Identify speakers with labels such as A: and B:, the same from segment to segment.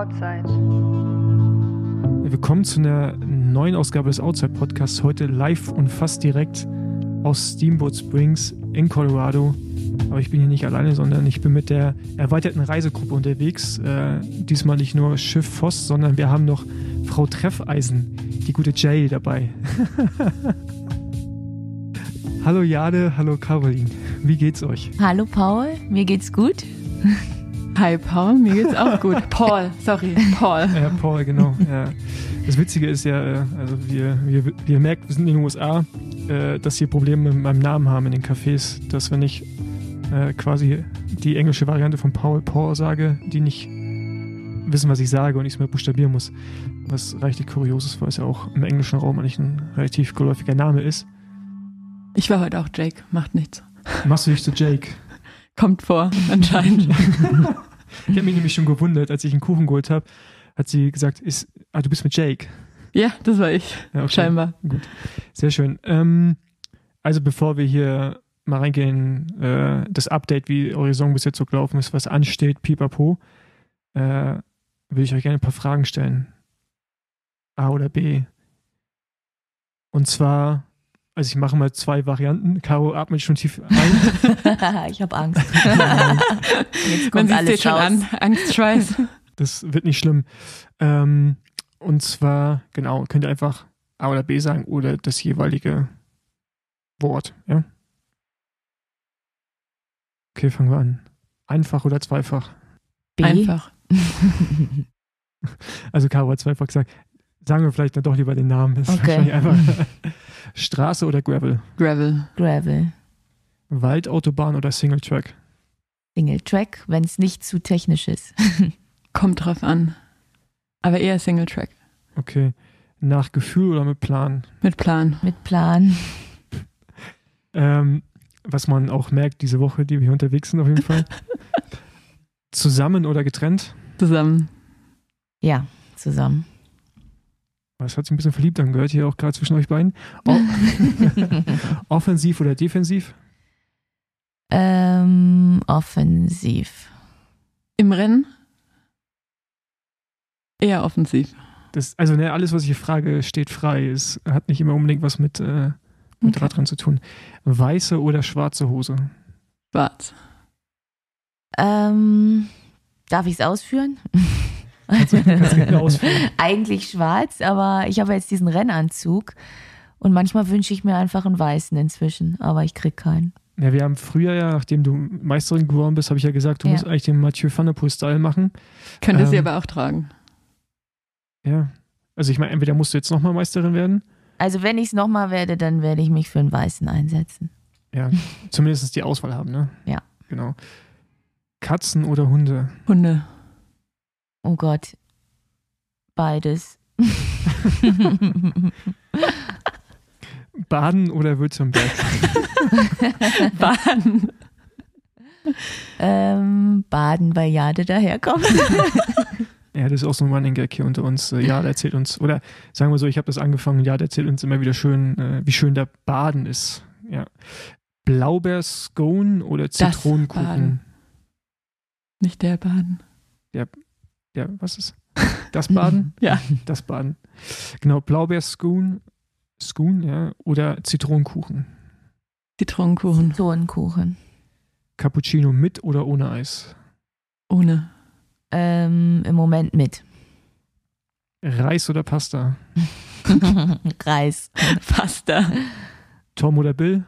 A: Outside.
B: Willkommen zu einer neuen Ausgabe des Outside Podcasts. Heute live und fast direkt aus Steamboat Springs in Colorado. Aber ich bin hier nicht alleine, sondern ich bin mit der erweiterten Reisegruppe unterwegs. Diesmal nicht nur Schiff Voss, sondern wir haben noch Frau Treffeisen, die gute Jay, dabei. Hallo Jade, hallo Caroline. Wie geht's euch?
C: Hallo Paul, mir geht's gut.
A: Hi Paul, mir geht's auch gut. Paul.
B: Ja, Paul, genau. Ja. Das Witzige ist ja, also wir merkt, wir sind in den USA, dass wir Probleme mit meinem Namen haben in den Cafés, dass wenn ich quasi die englische Variante von Paul sage, die nicht wissen, was ich sage und ich es mir buchstabieren muss. Was reichlich kurios ist, weil es ja auch im englischen Raum eigentlich ein relativ geläufiger Name ist.
A: Ich war heute auch Jake, macht nichts.
B: Machst du dich zu Jake?
A: Kommt vor, anscheinend.
B: Ich habe mich nämlich schon gewundert, als ich einen Kuchen geholt habe, hat sie gesagt, du bist mit Jake.
A: Ja, das war ich,
B: ja, okay.
A: Scheinbar.
B: Gut, sehr schön. Also bevor wir hier mal reingehen, das Update, wie eure Saison bis jetzt so gelaufen ist, was ansteht, pipapo, will ich euch gerne ein paar Fragen stellen. A oder B. Und zwar, also ich mache mal 2 Varianten. Caro atmet schon tief ein.
C: Ich habe Angst.
A: Jetzt kommt alles schon an. Angstschweiß.
B: Das wird nicht schlimm. Und zwar, genau, könnt ihr einfach A oder B sagen oder das jeweilige Wort. Ja? Okay, fangen wir an. Einfach oder zweifach?
C: B.
A: Einfach.
B: Also Caro hat zweifach gesagt. Sagen wir vielleicht dann doch lieber den Namen. Das ist
C: okay.
B: wahrscheinlich einfach. Straße oder Gravel?
C: Gravel.
B: Waldautobahn oder Singletrack?
C: Singletrack, wenn es nicht zu technisch ist.
A: Kommt drauf an. Aber eher Singletrack.
B: Okay. Nach Gefühl oder mit Plan?
A: Mit Plan.
C: Mit Plan.
B: Was man auch merkt diese Woche, die wir hier unterwegs sind auf jeden Fall. Zusammen oder getrennt?
A: Zusammen.
C: Ja, zusammen.
B: Das hat sich ein bisschen verliebt angehört, hier auch gerade zwischen euch beiden. Offensiv oder defensiv?
C: Offensiv.
A: Im Rennen? Eher offensiv.
B: Also alles, was ich hier frage, steht frei. Es hat nicht immer unbedingt was mit Radrennen zu tun. Weiße oder schwarze Hose?
A: Schwarz.
C: Darf ich es ausführen?
B: Kannst du gerne ausführen.
C: Eigentlich schwarz, aber ich habe jetzt diesen Rennanzug und manchmal wünsche ich mir einfach einen weißen inzwischen, aber ich kriege keinen.
B: Ja, wir haben früher ja, nachdem du Meisterin geworden bist, habe ich ja gesagt, du musst eigentlich den Mathieu van der Poel-Style machen.
A: Könnte sie aber auch tragen.
B: Ja, also ich meine, entweder musst du jetzt nochmal Meisterin werden.
C: Also wenn ich es nochmal werde, dann werde ich mich für einen weißen einsetzen.
B: Ja, zumindest die Auswahl haben, ne?
C: Ja.
B: Genau. Katzen oder Hunde?
A: Hunde.
C: Oh Gott. Beides.
B: Baden oder Württemberg?
A: Baden.
C: Baden, weil Jade daherkommt.
B: Ja, das ist auch so ein Running Gag hier unter uns. Jade erzählt uns, oder sagen wir so, ich habe das angefangen, Jade erzählt uns immer wieder schön, wie schön der Baden ist. Ja. Blaubeer-Scone oder Zitronenkuchen?
A: Das Baden. Nicht der Baden.
B: Ja, was ist? Das Baden?
A: Ja.
B: Das Baden. Genau, Blaubeer-Scone, ja, oder Zitronenkuchen?
A: Zitronenkuchen.
C: Zitronenkuchen.
B: Cappuccino mit oder ohne Eis?
A: Ohne.
C: Im Moment mit.
B: Reis oder Pasta?
C: Reis.
A: Pasta.
B: Tom oder Bill?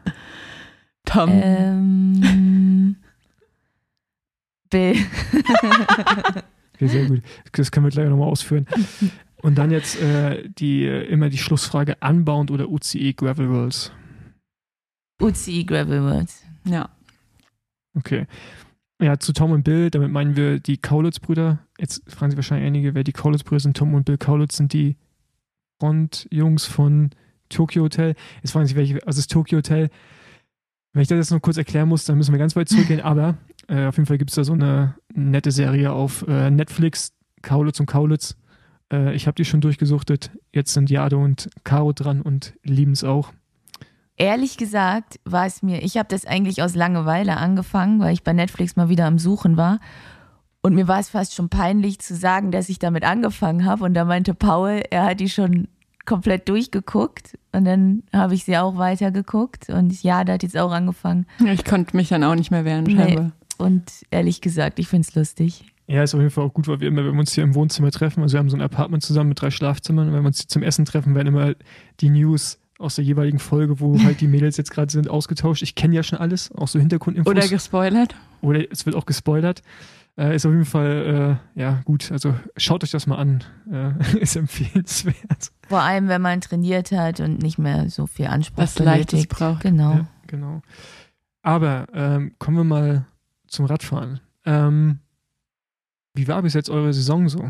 A: Tom.
C: Bill.
B: Okay, sehr gut. Das können wir gleich nochmal ausführen. Und dann jetzt immer die Schlussfrage: Unbound oder UCI Gravel Worlds?
C: UCI Gravel Worlds.
A: Ja.
B: Okay. Ja, zu Tom und Bill, damit meinen wir die Kaulitz-Brüder. Jetzt fragen sich wahrscheinlich einige, wer die Kaulitz-Brüder sind. Tom und Bill Kaulitz sind die Frontjungs von Tokyo Hotel. Jetzt fragen sich, was ist Tokyo Hotel? Wenn ich das jetzt noch kurz erklären muss, dann müssen wir ganz weit zurückgehen, aber auf jeden Fall gibt es da so eine nette Serie auf Netflix, Kaulitz und Kaulitz. Ich habe die schon durchgesuchtet. Jetzt sind Jade und Caro dran und lieben es auch.
C: Ehrlich gesagt ich habe das eigentlich aus Langeweile angefangen, weil ich bei Netflix mal wieder am Suchen war. Und mir war es fast schon peinlich zu sagen, dass ich damit angefangen habe. Und da meinte Paul, er hat die schon komplett durchgeguckt. Und dann habe ich sie auch weitergeguckt. Und ja, da hat jetzt auch angefangen.
A: Ich konnte mich dann auch nicht mehr wehren, scheinbar.
C: Nee. Und ehrlich gesagt, ich finde es lustig.
B: Ja, ist auf jeden Fall auch gut, weil wenn wir uns hier im Wohnzimmer treffen, also wir haben so ein Apartment zusammen mit 3 Schlafzimmern, und wenn wir uns zum Essen treffen, werden immer die News aus der jeweiligen Folge, wo halt die Mädels jetzt gerade sind, ausgetauscht. Ich kenne ja schon alles, auch so Hintergrundinfos.
A: Oder gespoilert.
B: Oder es wird auch gespoilert. Ist auf jeden Fall, ja gut, also schaut euch das mal an. Ist empfehlenswert.
C: Vor allem, wenn man trainiert hat und nicht mehr so viel Anspruch
A: was Leichtes braucht.
C: Genau.
B: Ja, genau. Aber kommen wir mal zum Radfahren. Wie war bis jetzt eure Saison so?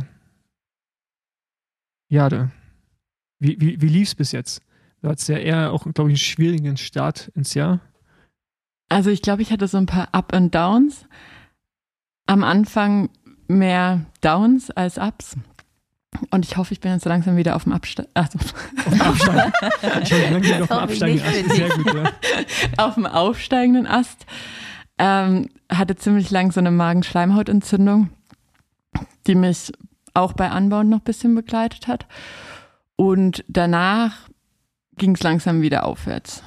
B: Jade, wie lief es bis jetzt? Du hattest ja eher auch, glaube ich, einen schwierigen Start ins Jahr.
A: Also ich glaube, ich hatte so ein paar Up and Downs. Am Anfang mehr Downs als Ups. Und ich hoffe, ich bin jetzt so langsam wieder auf dem Absteig.
B: Auf dem Absteigen. Ich habe langsam auf dem absteigenden Ast. Sehr gut, ja.
A: Auf dem aufsteigenden Ast. Hatte ziemlich lang so eine Magenschleimhautentzündung, die mich auch bei Unbound noch ein bisschen begleitet hat. Und danach ging es langsam wieder aufwärts.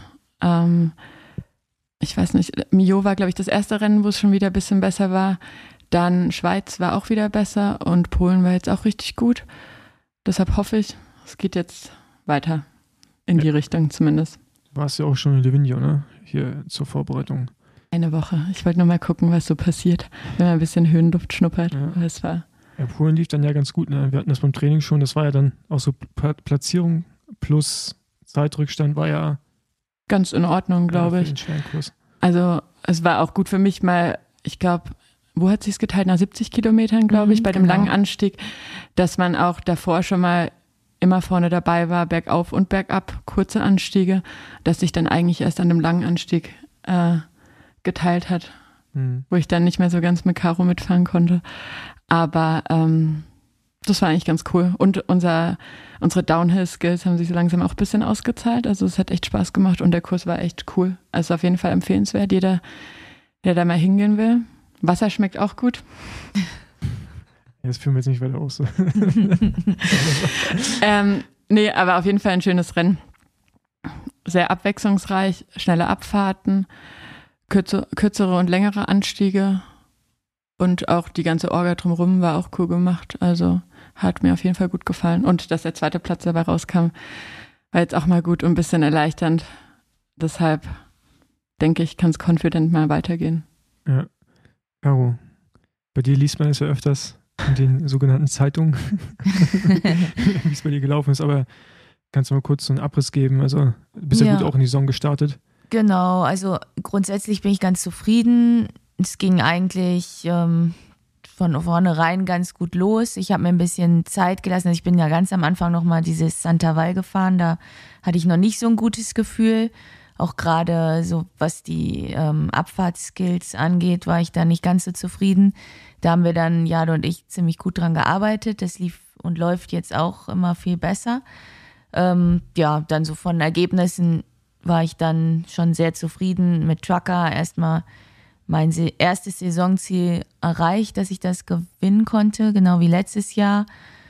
A: Ich weiß nicht, Millau war, glaube ich, das erste Rennen, wo es schon wieder ein bisschen besser war. Dann Schweiz war auch wieder besser und Polen war jetzt auch richtig gut. Deshalb hoffe ich, es geht jetzt weiter in die Richtung zumindest.
B: Du warst ja auch schon in Livigno, ne? Hier zur Vorbereitung.
A: Eine Woche. Ich wollte nur mal gucken, was so passiert, wenn man ein bisschen Höhenluft schnuppert.
B: Ja.
A: Das war
B: Ja, Polen lief dann ja ganz gut, ne? Wir hatten das beim Training schon. Das war ja dann auch so Platzierung plus Zeitrückstand war ja
A: ganz in Ordnung, glaube ich. Also es war auch gut für mich mal, ich glaube, wo hat sich's geteilt? Nach 70 Kilometern, glaube ich, bei dem langen Anstieg, dass man auch davor schon mal immer vorne dabei war, bergauf und bergab, kurze Anstiege, dass sich dann eigentlich erst an dem langen Anstieg geteilt hat, wo ich dann nicht mehr so ganz mit Caro mitfahren konnte. Aber das war eigentlich ganz cool. Und unsere Downhill-Skills haben sich so langsam auch ein bisschen ausgezahlt. Also es hat echt Spaß gemacht und der Kurs war echt cool. Also auf jeden Fall empfehlenswert. Jeder, der da mal hingehen will. Wasser schmeckt auch gut.
B: Das führen wir jetzt nicht weiter aus.
A: Nee, aber auf jeden Fall ein schönes Rennen. Sehr abwechslungsreich, schnelle Abfahrten, kürzere und längere Anstiege. Und auch die ganze Orga drumherum war auch cool gemacht. Also hat mir auf jeden Fall gut gefallen. Und dass der 2. Platz dabei rauskam, war jetzt auch mal gut und ein bisschen erleichternd. Deshalb denke ich, kann es confident mal weitergehen.
B: Ja. Caro, bei dir liest man es ja öfters in den sogenannten Zeitungen, wie es bei dir gelaufen ist. Aber kannst du mal kurz so einen Abriss geben? Also du bist ja gut auch in die Saison gestartet.
C: Genau, also grundsätzlich bin ich ganz zufrieden. Es ging eigentlich von vornherein ganz gut los. Ich habe mir ein bisschen Zeit gelassen. Also ich bin ja ganz am Anfang nochmal dieses Santa Val gefahren. Da hatte ich noch nicht so ein gutes Gefühl. Auch gerade so, was die Abfahrtsskills angeht, war ich da nicht ganz so zufrieden. Da haben wir dann, Jade und ich, ziemlich gut dran gearbeitet. Das lief und läuft jetzt auch immer viel besser. Ja, dann so von Ergebnissen war ich dann schon sehr zufrieden mit Trucker. Erstmal mein erstes Saisonziel erreicht, dass ich das gewinnen konnte, genau wie letztes Jahr.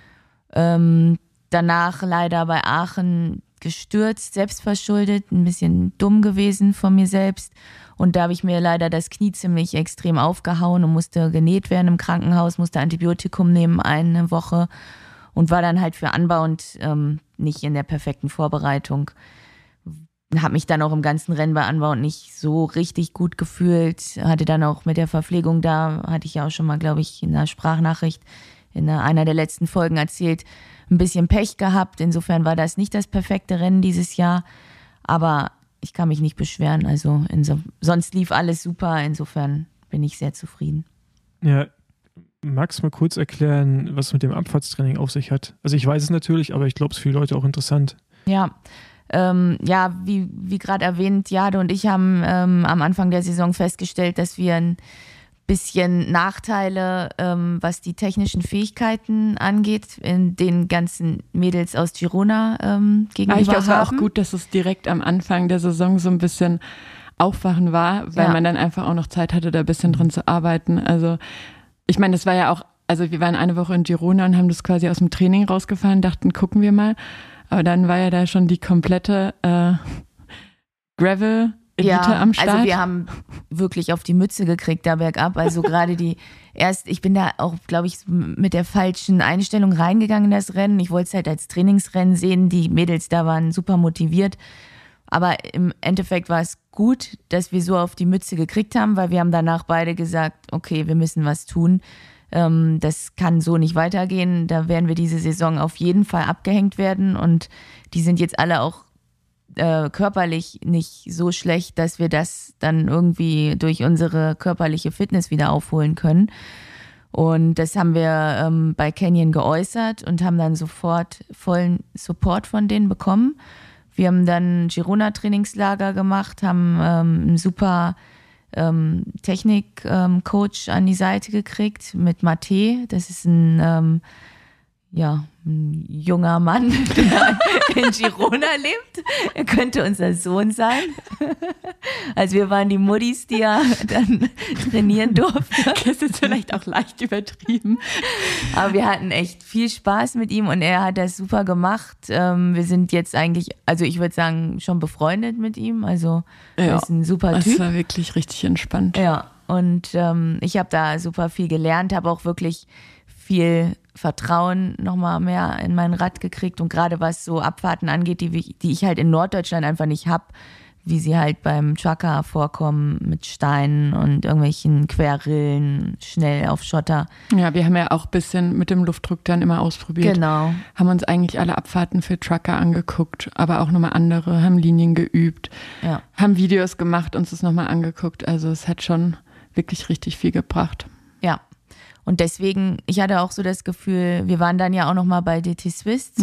C: Danach leider bei Aachen gestürzt, selbstverschuldet, ein bisschen dumm gewesen von mir selbst. Und da habe ich mir leider das Knie ziemlich extrem aufgehauen und musste genäht werden im Krankenhaus, musste Antibiotikum nehmen eine Woche und war dann halt für Unbound nicht in der perfekten Vorbereitung. Habe mich dann auch im ganzen Rennen bei Unbound nicht so richtig gut gefühlt. Hatte dann auch mit der Verpflegung da, hatte ich ja auch schon mal, glaube ich, in einer Sprachnachricht in einer der letzten Folgen erzählt, ein bisschen Pech gehabt. Insofern war das nicht das perfekte Rennen dieses Jahr. Aber ich kann mich nicht beschweren. Also sonst lief alles super. Insofern bin ich sehr zufrieden.
B: Ja, magst du mal kurz erklären, was mit dem Abfahrtstraining auf sich hat? Also ich weiß es natürlich, aber ich glaube, es ist für die Leute auch interessant.
C: Ja, wie gerade erwähnt, Jade und ich haben am Anfang der Saison festgestellt, dass wir ein bisschen Nachteile, was die technischen Fähigkeiten angeht, in den ganzen Mädels aus Girona gegenüber
A: ich glaube, es war
C: haben.
A: auch gut, dass es direkt am Anfang der Saison so ein bisschen Aufwachen war, weil man dann einfach auch noch Zeit hatte, da ein bisschen dran zu arbeiten. Also ich meine, das war ja auch, also wir waren eine Woche in Girona und haben das quasi aus dem Training rausgefahren, dachten, gucken wir mal. Aber dann war ja da schon die komplette Gravel-Elite am Start.
C: Also wir haben wirklich auf die Mütze gekriegt da bergab. Also gerade ich bin da auch, glaube ich, mit der falschen Einstellung reingegangen in das Rennen. Ich wollte es halt als Trainingsrennen sehen. Die Mädels da waren super motiviert. Aber im Endeffekt war es gut, dass wir so auf die Mütze gekriegt haben, weil wir haben danach beide gesagt, okay, wir müssen was tun. Das kann so nicht weitergehen. Da werden wir diese Saison auf jeden Fall abgehängt werden. Und die sind jetzt alle auch körperlich nicht so schlecht, dass wir das dann irgendwie durch unsere körperliche Fitness wieder aufholen können. Und das haben wir bei Canyon geäußert und haben dann sofort vollen Support von denen bekommen. Wir haben dann Girona-Trainingslager gemacht, haben einen super Technik-Coach an die Seite gekriegt mit Mate. Das ist ein junger Mann, der in Girona lebt. Er könnte unser Sohn sein. Also wir waren die Muttis, die ja dann trainieren durften.
A: Das ist vielleicht auch leicht übertrieben.
C: Aber wir hatten echt viel Spaß mit ihm und er hat das super gemacht. Wir sind jetzt eigentlich, also ich würde sagen, schon befreundet mit ihm. Also er ist ein super Typ.
A: Es war wirklich richtig entspannt.
C: Ja, und ich habe da super viel gelernt, habe auch wirklich viel Vertrauen nochmal mehr in mein Rad gekriegt und gerade was so Abfahrten angeht, die ich halt in Norddeutschland einfach nicht habe, wie sie halt beim Trucker vorkommen mit Steinen und irgendwelchen Querrillen, schnell auf Schotter.
A: Ja, wir haben ja auch ein bisschen mit dem Luftdruck dann immer ausprobiert.
C: Genau.
A: Haben uns eigentlich alle Abfahrten für Trucker angeguckt, aber auch nochmal andere, haben Linien geübt, haben Videos gemacht, uns das nochmal angeguckt. Also es hat schon wirklich richtig viel gebracht.
C: Ja. Und deswegen, ich hatte auch so das Gefühl, wir waren dann ja auch nochmal bei DT Swiss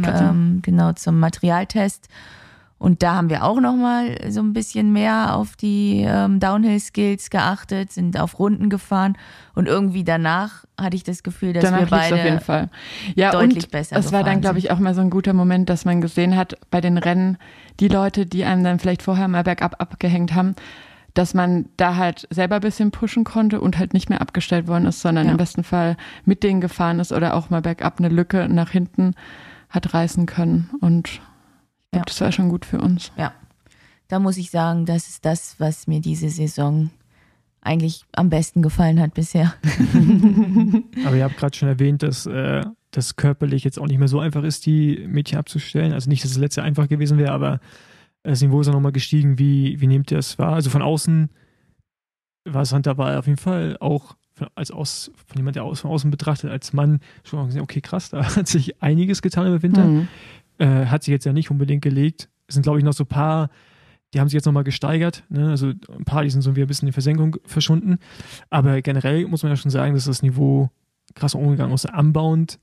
C: zum Materialtest. Und da haben wir auch nochmal so ein bisschen mehr auf die Downhill-Skills geachtet, sind auf Runden gefahren. Und irgendwie danach hatte ich das Gefühl, dass wir beide
A: auf jeden Fall.
C: deutlich besser
A: gefahren sind. Es war dann, glaube ich, auch mal so ein guter Moment, dass man gesehen hat, bei den Rennen, die Leute, die einem dann vielleicht vorher mal bergab abgehängt haben, dass man da halt selber ein bisschen pushen konnte und halt nicht mehr abgestellt worden ist, sondern im besten Fall mit denen gefahren ist oder auch mal bergab eine Lücke nach hinten hat reißen können. Und ich glaube, das war schon gut für uns.
C: Ja, da muss ich sagen, das ist das, was mir diese Saison eigentlich am besten gefallen hat bisher.
B: Aber ihr habt gerade schon erwähnt, dass das körperlich jetzt auch nicht mehr so einfach ist, die Mädchen abzustellen. Also nicht, dass das letzte einfach gewesen wäre, aber das Niveau ist auch nochmal gestiegen. Wie nehmt ihr das wahr? Also von außen war es dabei auf jeden Fall auch von jemand, der von außen betrachtet, als Mann schon auch gesehen, okay, krass, da hat sich einiges getan im Winter. Hat sich jetzt ja nicht unbedingt gelegt. Es sind, glaube ich, noch so ein paar, die haben sich jetzt nochmal gesteigert. Ne? Also ein paar, die sind so wie ein bisschen in die Versenkung verschwunden. Aber generell muss man ja schon sagen, dass das Niveau krass umgegangen ist. Anbauend,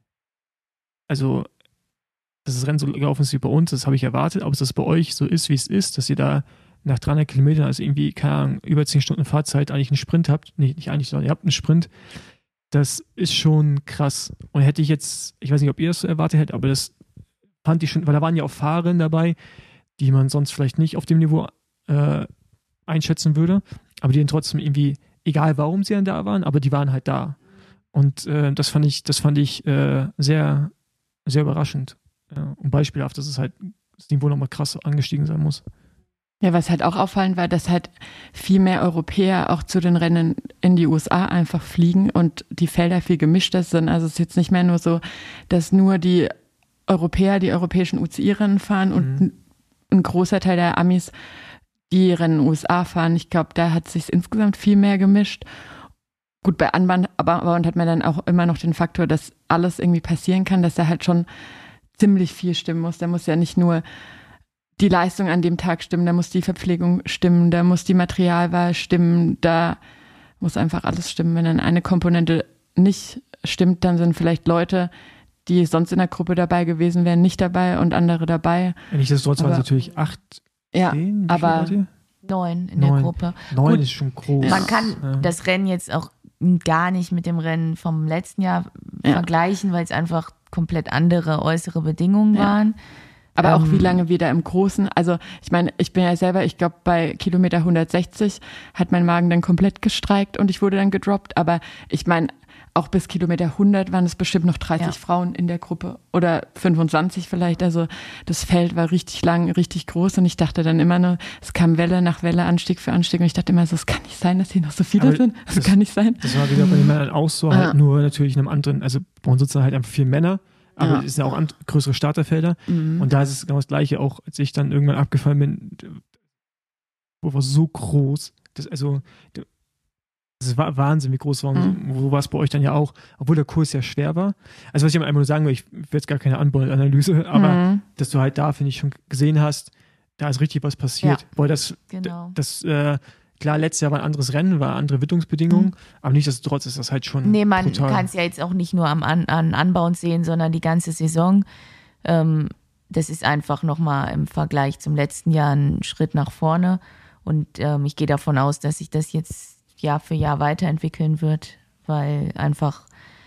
B: also dass das Rennen so gelaufen ist wie bei uns, das habe ich erwartet, aber dass das bei euch so ist, wie es ist, dass ihr da nach 300 Kilometern, also irgendwie, keine Ahnung, über 10 Stunden Fahrzeit eigentlich einen Sprint habt, nicht eigentlich, sondern ihr habt einen Sprint, das ist schon krass. Und hätte ich jetzt, ich weiß nicht, ob ihr das so erwartet hättet, aber das fand ich schon, weil da waren ja auch Fahrerinnen dabei, die man sonst vielleicht nicht auf dem Niveau einschätzen würde, aber die dann trotzdem irgendwie, egal warum sie dann da waren, aber die waren halt da. Und das fand ich sehr, sehr überraschend. Und beispielhaft, dass es halt das Niveau nochmal krass angestiegen sein muss.
A: Ja, was halt auch auffallend war, dass halt viel mehr Europäer auch zu den Rennen in die USA einfach fliegen und die Felder viel gemischter sind. Also es ist jetzt nicht mehr nur so, dass nur die Europäer die europäischen UCI-Rennen fahren und ein großer Teil der Amis die Rennen in den USA fahren. Ich glaube, da hat sich insgesamt viel mehr gemischt. Gut, bei Anbahn hat man dann auch immer noch den Faktor, dass alles irgendwie passieren kann, dass da halt schon ziemlich viel stimmen muss. Da muss ja nicht nur die Leistung an dem Tag stimmen, da muss die Verpflegung stimmen, da muss die Materialwahl stimmen, da muss einfach alles stimmen. Wenn dann eine Komponente nicht stimmt, dann sind vielleicht Leute, die sonst in der Gruppe dabei gewesen wären, nicht dabei und andere dabei.
B: Nichtsdestotrotz waren es natürlich 8, 10,
A: aber
C: 9 in der Gruppe.
B: 9 ist schon groß.
C: Man kann das Rennen jetzt auch gar nicht mit dem Rennen vom letzten Jahr vergleichen, weil es einfach komplett andere äußere Bedingungen waren.
A: Aber auch wie lange wir da im Großen, also ich meine, ich bin ja selber, ich glaube bei Kilometer 160 hat mein Magen dann komplett gestreikt und ich wurde dann gedroppt, aber ich meine, auch bis Kilometer 100 waren es bestimmt noch 30 Frauen in der Gruppe oder 25 vielleicht, also das Feld war richtig lang, richtig groß und ich dachte dann immer nur, es kam Welle nach Welle, Anstieg für Anstieg und ich dachte immer so, es kann nicht sein, dass hier noch so viele sind, das kann nicht sein.
B: Das war wieder bei den Männern auch so, halt nur natürlich in einem anderen, also bei uns sitzen halt einfach viel Männer, aber es sind ja auch größere Starterfelder und da ist es genau das Gleiche, auch als ich dann irgendwann abgefallen bin, war so groß, das war Wahnsinn, wie groß war. Wo war es bei euch dann ja auch, obwohl der Kurs ja schwer war. Also was ich einfach nur sagen will, ich will jetzt gar keine Anbauanalyse, aber dass du halt da, finde ich, schon gesehen hast, da ist richtig was passiert. Weil klar, letztes Jahr war ein anderes Rennen, war andere Witterungsbedingungen, aber nichtsdestotrotz ist das halt schon
C: man kann es ja jetzt auch nicht nur an Anbauen sehen, sondern die ganze Saison. Das ist einfach nochmal im Vergleich zum letzten Jahr ein Schritt nach vorne und ich gehe davon aus, dass sich das jetzt Jahr für Jahr weiterentwickeln wird, weil einfach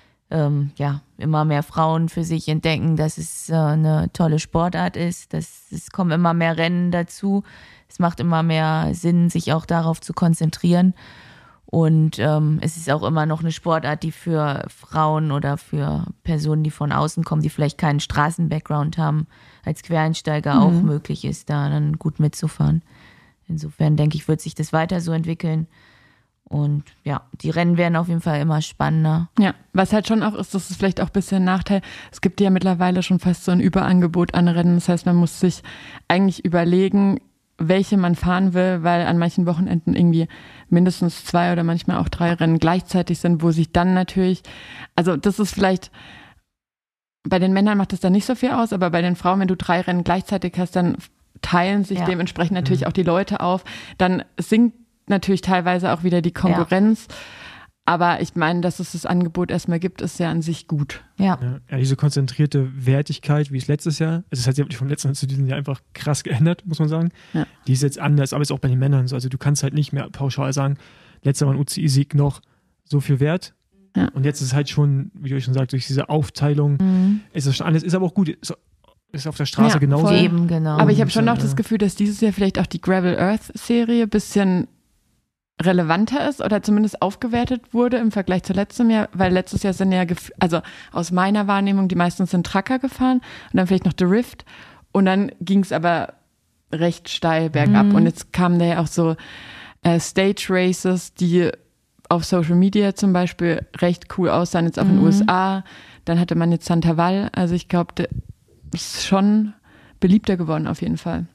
C: immer mehr Frauen für sich entdecken, dass es eine tolle Sportart ist, dass es kommen immer mehr Rennen dazu, es macht immer mehr Sinn, sich auch darauf zu konzentrieren und es ist auch immer noch eine Sportart, die für Frauen oder für Personen, die von außen kommen, die vielleicht keinen Straßen-Background haben, als Quereinsteiger auch möglich ist, da dann gut mitzufahren. Insofern denke ich, wird sich das weiter so entwickeln. Und ja, die Rennen werden auf jeden Fall immer spannender.
A: Ja, was halt schon auch ist, das ist vielleicht auch ein bisschen ein Nachteil, es gibt ja mittlerweile schon fast so ein Überangebot an Rennen. Das heißt, man muss sich eigentlich überlegen, welche man fahren will, weil an manchen Wochenenden irgendwie mindestens 2 oder manchmal auch 3 Rennen gleichzeitig sind, wo sich dann natürlich, also das ist vielleicht, bei den Männern macht das dann nicht so viel aus, aber bei den Frauen, wenn du 3 Rennen gleichzeitig hast, dann teilen sich dementsprechend natürlich auch die Leute auf. Dann sinkt natürlich teilweise auch wieder die Konkurrenz. Ja. Aber ich meine, dass es das Angebot erstmal gibt, ist ja an sich gut.
C: Ja,
B: diese konzentrierte Wertigkeit, wie es letztes Jahr, also es hat sich vom letzten zu diesem Jahr einfach krass geändert, muss man sagen. Ja. Die ist jetzt anders, aber ist auch bei den Männern so. Also du kannst halt nicht mehr pauschal sagen, letzter Mal ein UCI-Sieg noch so viel wert. Ja. Und jetzt ist es halt schon, wie du schon sagst, durch diese Aufteilung ist es schon anders, ist aber auch gut. Ist auf der Straße genauso.
C: Eben, genau.
A: Aber ich habe schon noch das Gefühl, dass dieses Jahr vielleicht auch die Gravel Earth-Serie ein bisschen relevanter ist oder zumindest aufgewertet wurde im Vergleich zu letztem Jahr, weil letztes Jahr sind ja, also aus meiner Wahrnehmung, die meisten sind Trucker gefahren und dann vielleicht noch The Rift und dann ging es aber recht steil bergab und jetzt kamen da ja auch so Stage Races, die auf Social Media zum Beispiel recht cool aussahen, jetzt auch in den USA, dann hatte man jetzt Santa Val, also ich glaube, das ist schon beliebter geworden auf jeden Fall.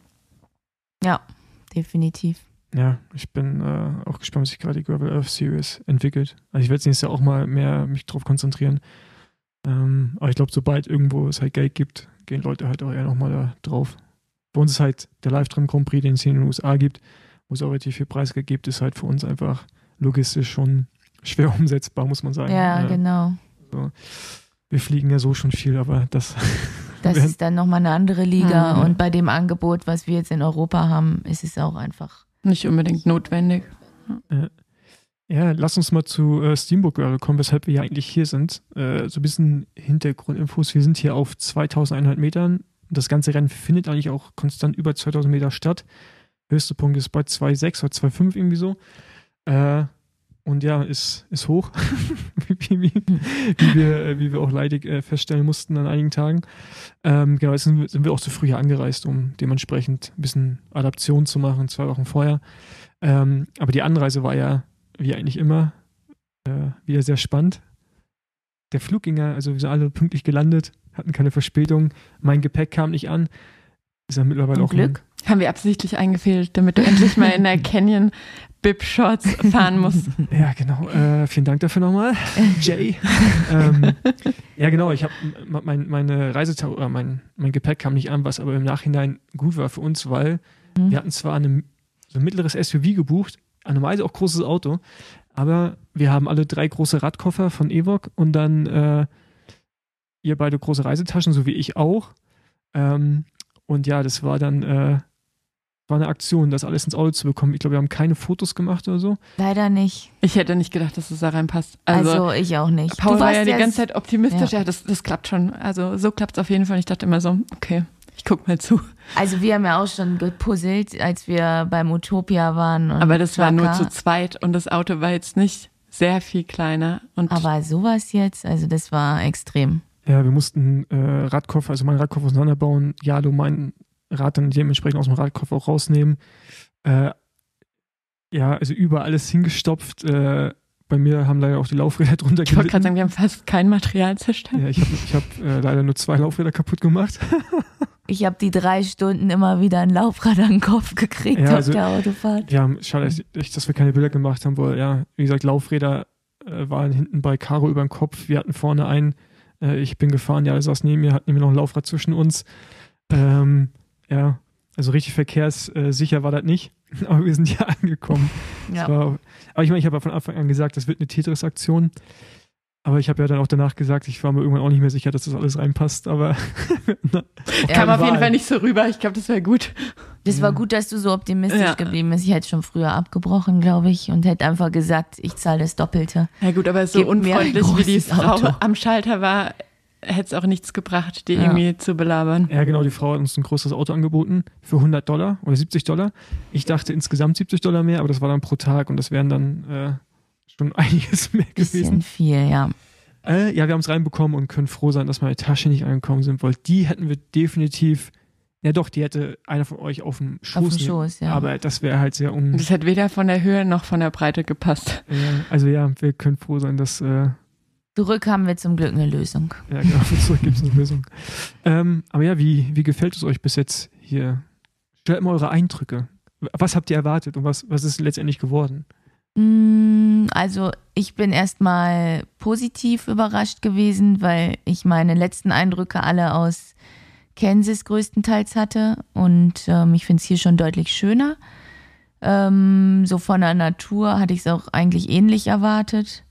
C: Ja, definitiv.
B: Ja, ich bin auch gespannt, was sich gerade die Gravel Earth Series entwickelt. Also ich werde nächstes Jahr auch mal mehr mich drauf konzentrieren. Aber ich glaube, sobald irgendwo es halt Geld gibt, gehen Leute halt auch eher nochmal da drauf. Bei uns ist halt der Livestream Grand Prix, den es hier in den USA gibt, wo es auch relativ viel Preisgeld gibt, ist halt für uns einfach logistisch schon schwer umsetzbar, muss man sagen.
C: Ja, genau.
B: Also, wir fliegen ja so schon viel, aber das
C: ist dann nochmal eine andere Liga und bei dem Angebot, was wir jetzt in Europa haben, ist es auch einfach
A: nicht unbedingt notwendig.
B: Ja, lass uns mal zu Steamboat Gravel kommen, weshalb wir ja eigentlich hier sind. So ein bisschen Hintergrundinfos. Wir sind hier auf 2100 Metern. Das ganze Rennen findet eigentlich auch konstant über 2000 Meter statt. Höchster Punkt ist bei 2,6 oder 2,5 irgendwie so. Und ja, ist hoch, wie wir auch leidig feststellen mussten an einigen Tagen. Genau, jetzt sind wir auch zu früh hier angereist, um dementsprechend ein bisschen Adaption zu machen, 2 Wochen vorher. Aber die Anreise war ja, wie eigentlich immer, wieder sehr spannend. Der Flug ging ja, also wir sind alle pünktlich gelandet, hatten keine Verspätung. Mein Gepäck kam nicht an. Ist ja mittlerweile auch
A: Glück. Haben wir absichtlich eingefehlt, damit du endlich mal in der Canyon Bib-Shorts fahren musst.
B: Ja, genau. Vielen Dank dafür nochmal, Jay. Ja, genau. Ich habe meine Reisetasche, mein Gepäck kam nicht an, was aber im Nachhinein gut war für uns, weil wir hatten zwar so ein mittleres SUV gebucht, normalerweise auch großes Auto, aber wir haben alle 3 große Radkoffer von Evoque und dann ihr beide große Reisetaschen, so wie ich auch. Und ja, das war dann war eine Aktion, das alles ins Auto zu bekommen. Ich glaube, wir haben keine Fotos gemacht oder so.
C: Leider nicht.
A: Ich hätte nicht gedacht, dass es da reinpasst.
C: Also ich auch nicht.
A: Paul war ja die ganze Zeit optimistisch. Ja, das klappt schon. Also so klappt es auf jeden Fall. Ich dachte immer so, okay. ich guck mal zu.
C: Also wir haben ja auch schon gepuzzelt, als wir beim Utopia waren.
A: Aber das war nur zu zweit und das Auto war jetzt nicht sehr viel kleiner.
C: Aber sowas jetzt, also das war extrem.
B: Ja, wir mussten Radkoffer, also meinen Radkoffer auseinanderbauen. Jalo meinen Rad dann dementsprechend aus dem Radkoffer auch rausnehmen. Ja, also überall alles hingestopft. Bei mir haben leider auch die Laufräder drunter gelitten.
A: Ich wollte gerade sagen, wir haben fast kein Material zerstört.
B: Ja, ich hab leider nur 2 Laufräder kaputt gemacht.
C: Ich habe die 3 Stunden immer wieder ein Laufrad an den Kopf gekriegt auf der Autofahrt.
B: Ja, schade, dass wir keine Bilder gemacht haben, weil ja, wie gesagt, Laufräder waren hinten bei Caro über dem Kopf. Wir hatten vorne einen, ich bin gefahren, ja, er saß neben mir, hatten wir noch ein Laufrad zwischen uns. Ja, also richtig verkehrssicher war das nicht, aber wir sind ja angekommen.
C: Ja.
B: Aber ich meine, ich habe ja von Anfang an gesagt, das wird eine Tetris-Aktion. Aber ich habe ja dann auch danach gesagt, ich war mir irgendwann auch nicht mehr sicher, dass das alles reinpasst. Aber
A: kam auf jeden Fall nicht so rüber. Ich glaube, das wäre gut.
C: Das war gut, dass du so optimistisch geblieben bist. Ich hätte schon früher abgebrochen, glaube ich, und hätte einfach gesagt, ich zahle das Doppelte.
A: Ja gut, aber so unfreundlich wie die Frau am Schalter war, hätte es auch nichts gebracht, die irgendwie zu belabern.
B: Ja genau, die Frau hat uns ein größeres Auto angeboten für $100 oder $70. Ich dachte insgesamt $70 mehr, aber das war dann pro Tag und das wären dann schon einiges mehr gewesen.
C: Bisschen viel, ja.
B: Ja, wir haben es reinbekommen und können froh sein, dass meine Tasche nicht angekommen sind, weil die hätten wir definitiv, ja doch, die hätte einer von euch auf dem Schoß,
C: ja.
B: Aber das wäre halt sehr
A: Das hätte weder von der Höhe noch von der Breite gepasst.
B: Ja, also ja, wir können froh sein, dass
C: zurück haben wir zum Glück eine Lösung.
B: Ja, genau, zurück gibt es eine Lösung. Aber ja, wie gefällt es euch bis jetzt hier? Stellt mal eure Eindrücke. Was habt ihr erwartet und was ist letztendlich geworden?
C: Also ich bin erstmal positiv überrascht gewesen, weil ich meine letzten Eindrücke alle aus Kansas größtenteils hatte und ich finde es hier schon deutlich schöner. So von der Natur hatte ich es auch eigentlich ähnlich erwartet.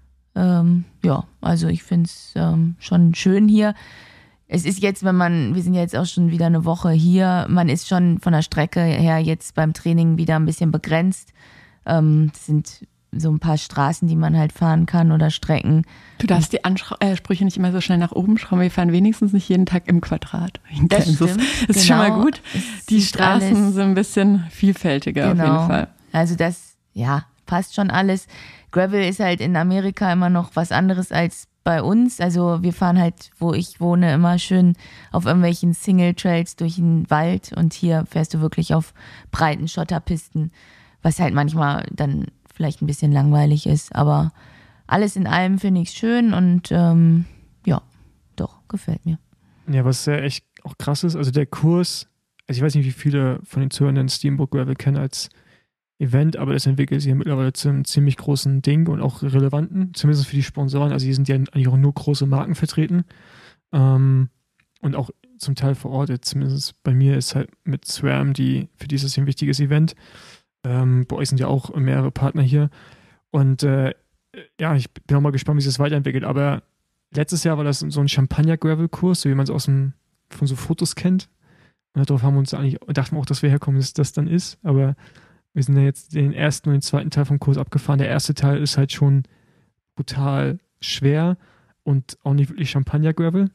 C: Ja, also ich finde es schon schön hier. Es ist jetzt, wir sind jetzt auch schon wieder eine Woche hier, man ist schon von der Strecke her jetzt beim Training wieder ein bisschen begrenzt. Das sind so ein paar Straßen, die man halt fahren kann oder Strecken.
A: Du darfst die Ansprüche nicht immer so schnell nach oben schrauben. Wir fahren wenigstens nicht jeden Tag im Quadrat.
C: Das stimmt.
A: Das ist schon mal gut. Die Straßen sind ein bisschen vielfältiger auf jeden Fall.
C: Also das, ja, passt schon alles. Gravel ist halt in Amerika immer noch was anderes als bei uns. Also wir fahren halt, wo ich wohne, immer schön auf irgendwelchen Single-Trails durch den Wald und hier fährst du wirklich auf breiten Schotterpisten, was halt manchmal dann vielleicht ein bisschen langweilig ist, aber alles in allem finde ich schön und ja, doch, gefällt mir.
B: Ja, was ja echt auch krass ist, also der Kurs, also ich weiß nicht, wie viele von den Zuhörern Steamboat Gravel kennen als Event, aber das entwickelt sich ja mittlerweile zu einem ziemlich großen Ding und auch relevanten, zumindest für die Sponsoren, also hier sind ja eigentlich auch nur große Marken vertreten und auch zum Teil verortet, zumindest bei mir ist halt mit SRAM, für dieses hier ein wichtiges Event. Bei euch sind ja auch mehrere Partner hier und ja, ich bin auch mal gespannt, wie sich das weiterentwickelt, aber letztes Jahr war das so ein Champagner-Gravel-Kurs, so wie man es von so Fotos kennt und darauf haben wir uns eigentlich, dachten wir auch, dass wir herkommen, dass das dann ist, aber wir sind ja jetzt den ersten und den zweiten Teil vom Kurs abgefahren. Der erste Teil ist halt schon brutal schwer und auch nicht wirklich Champagner-Gravel.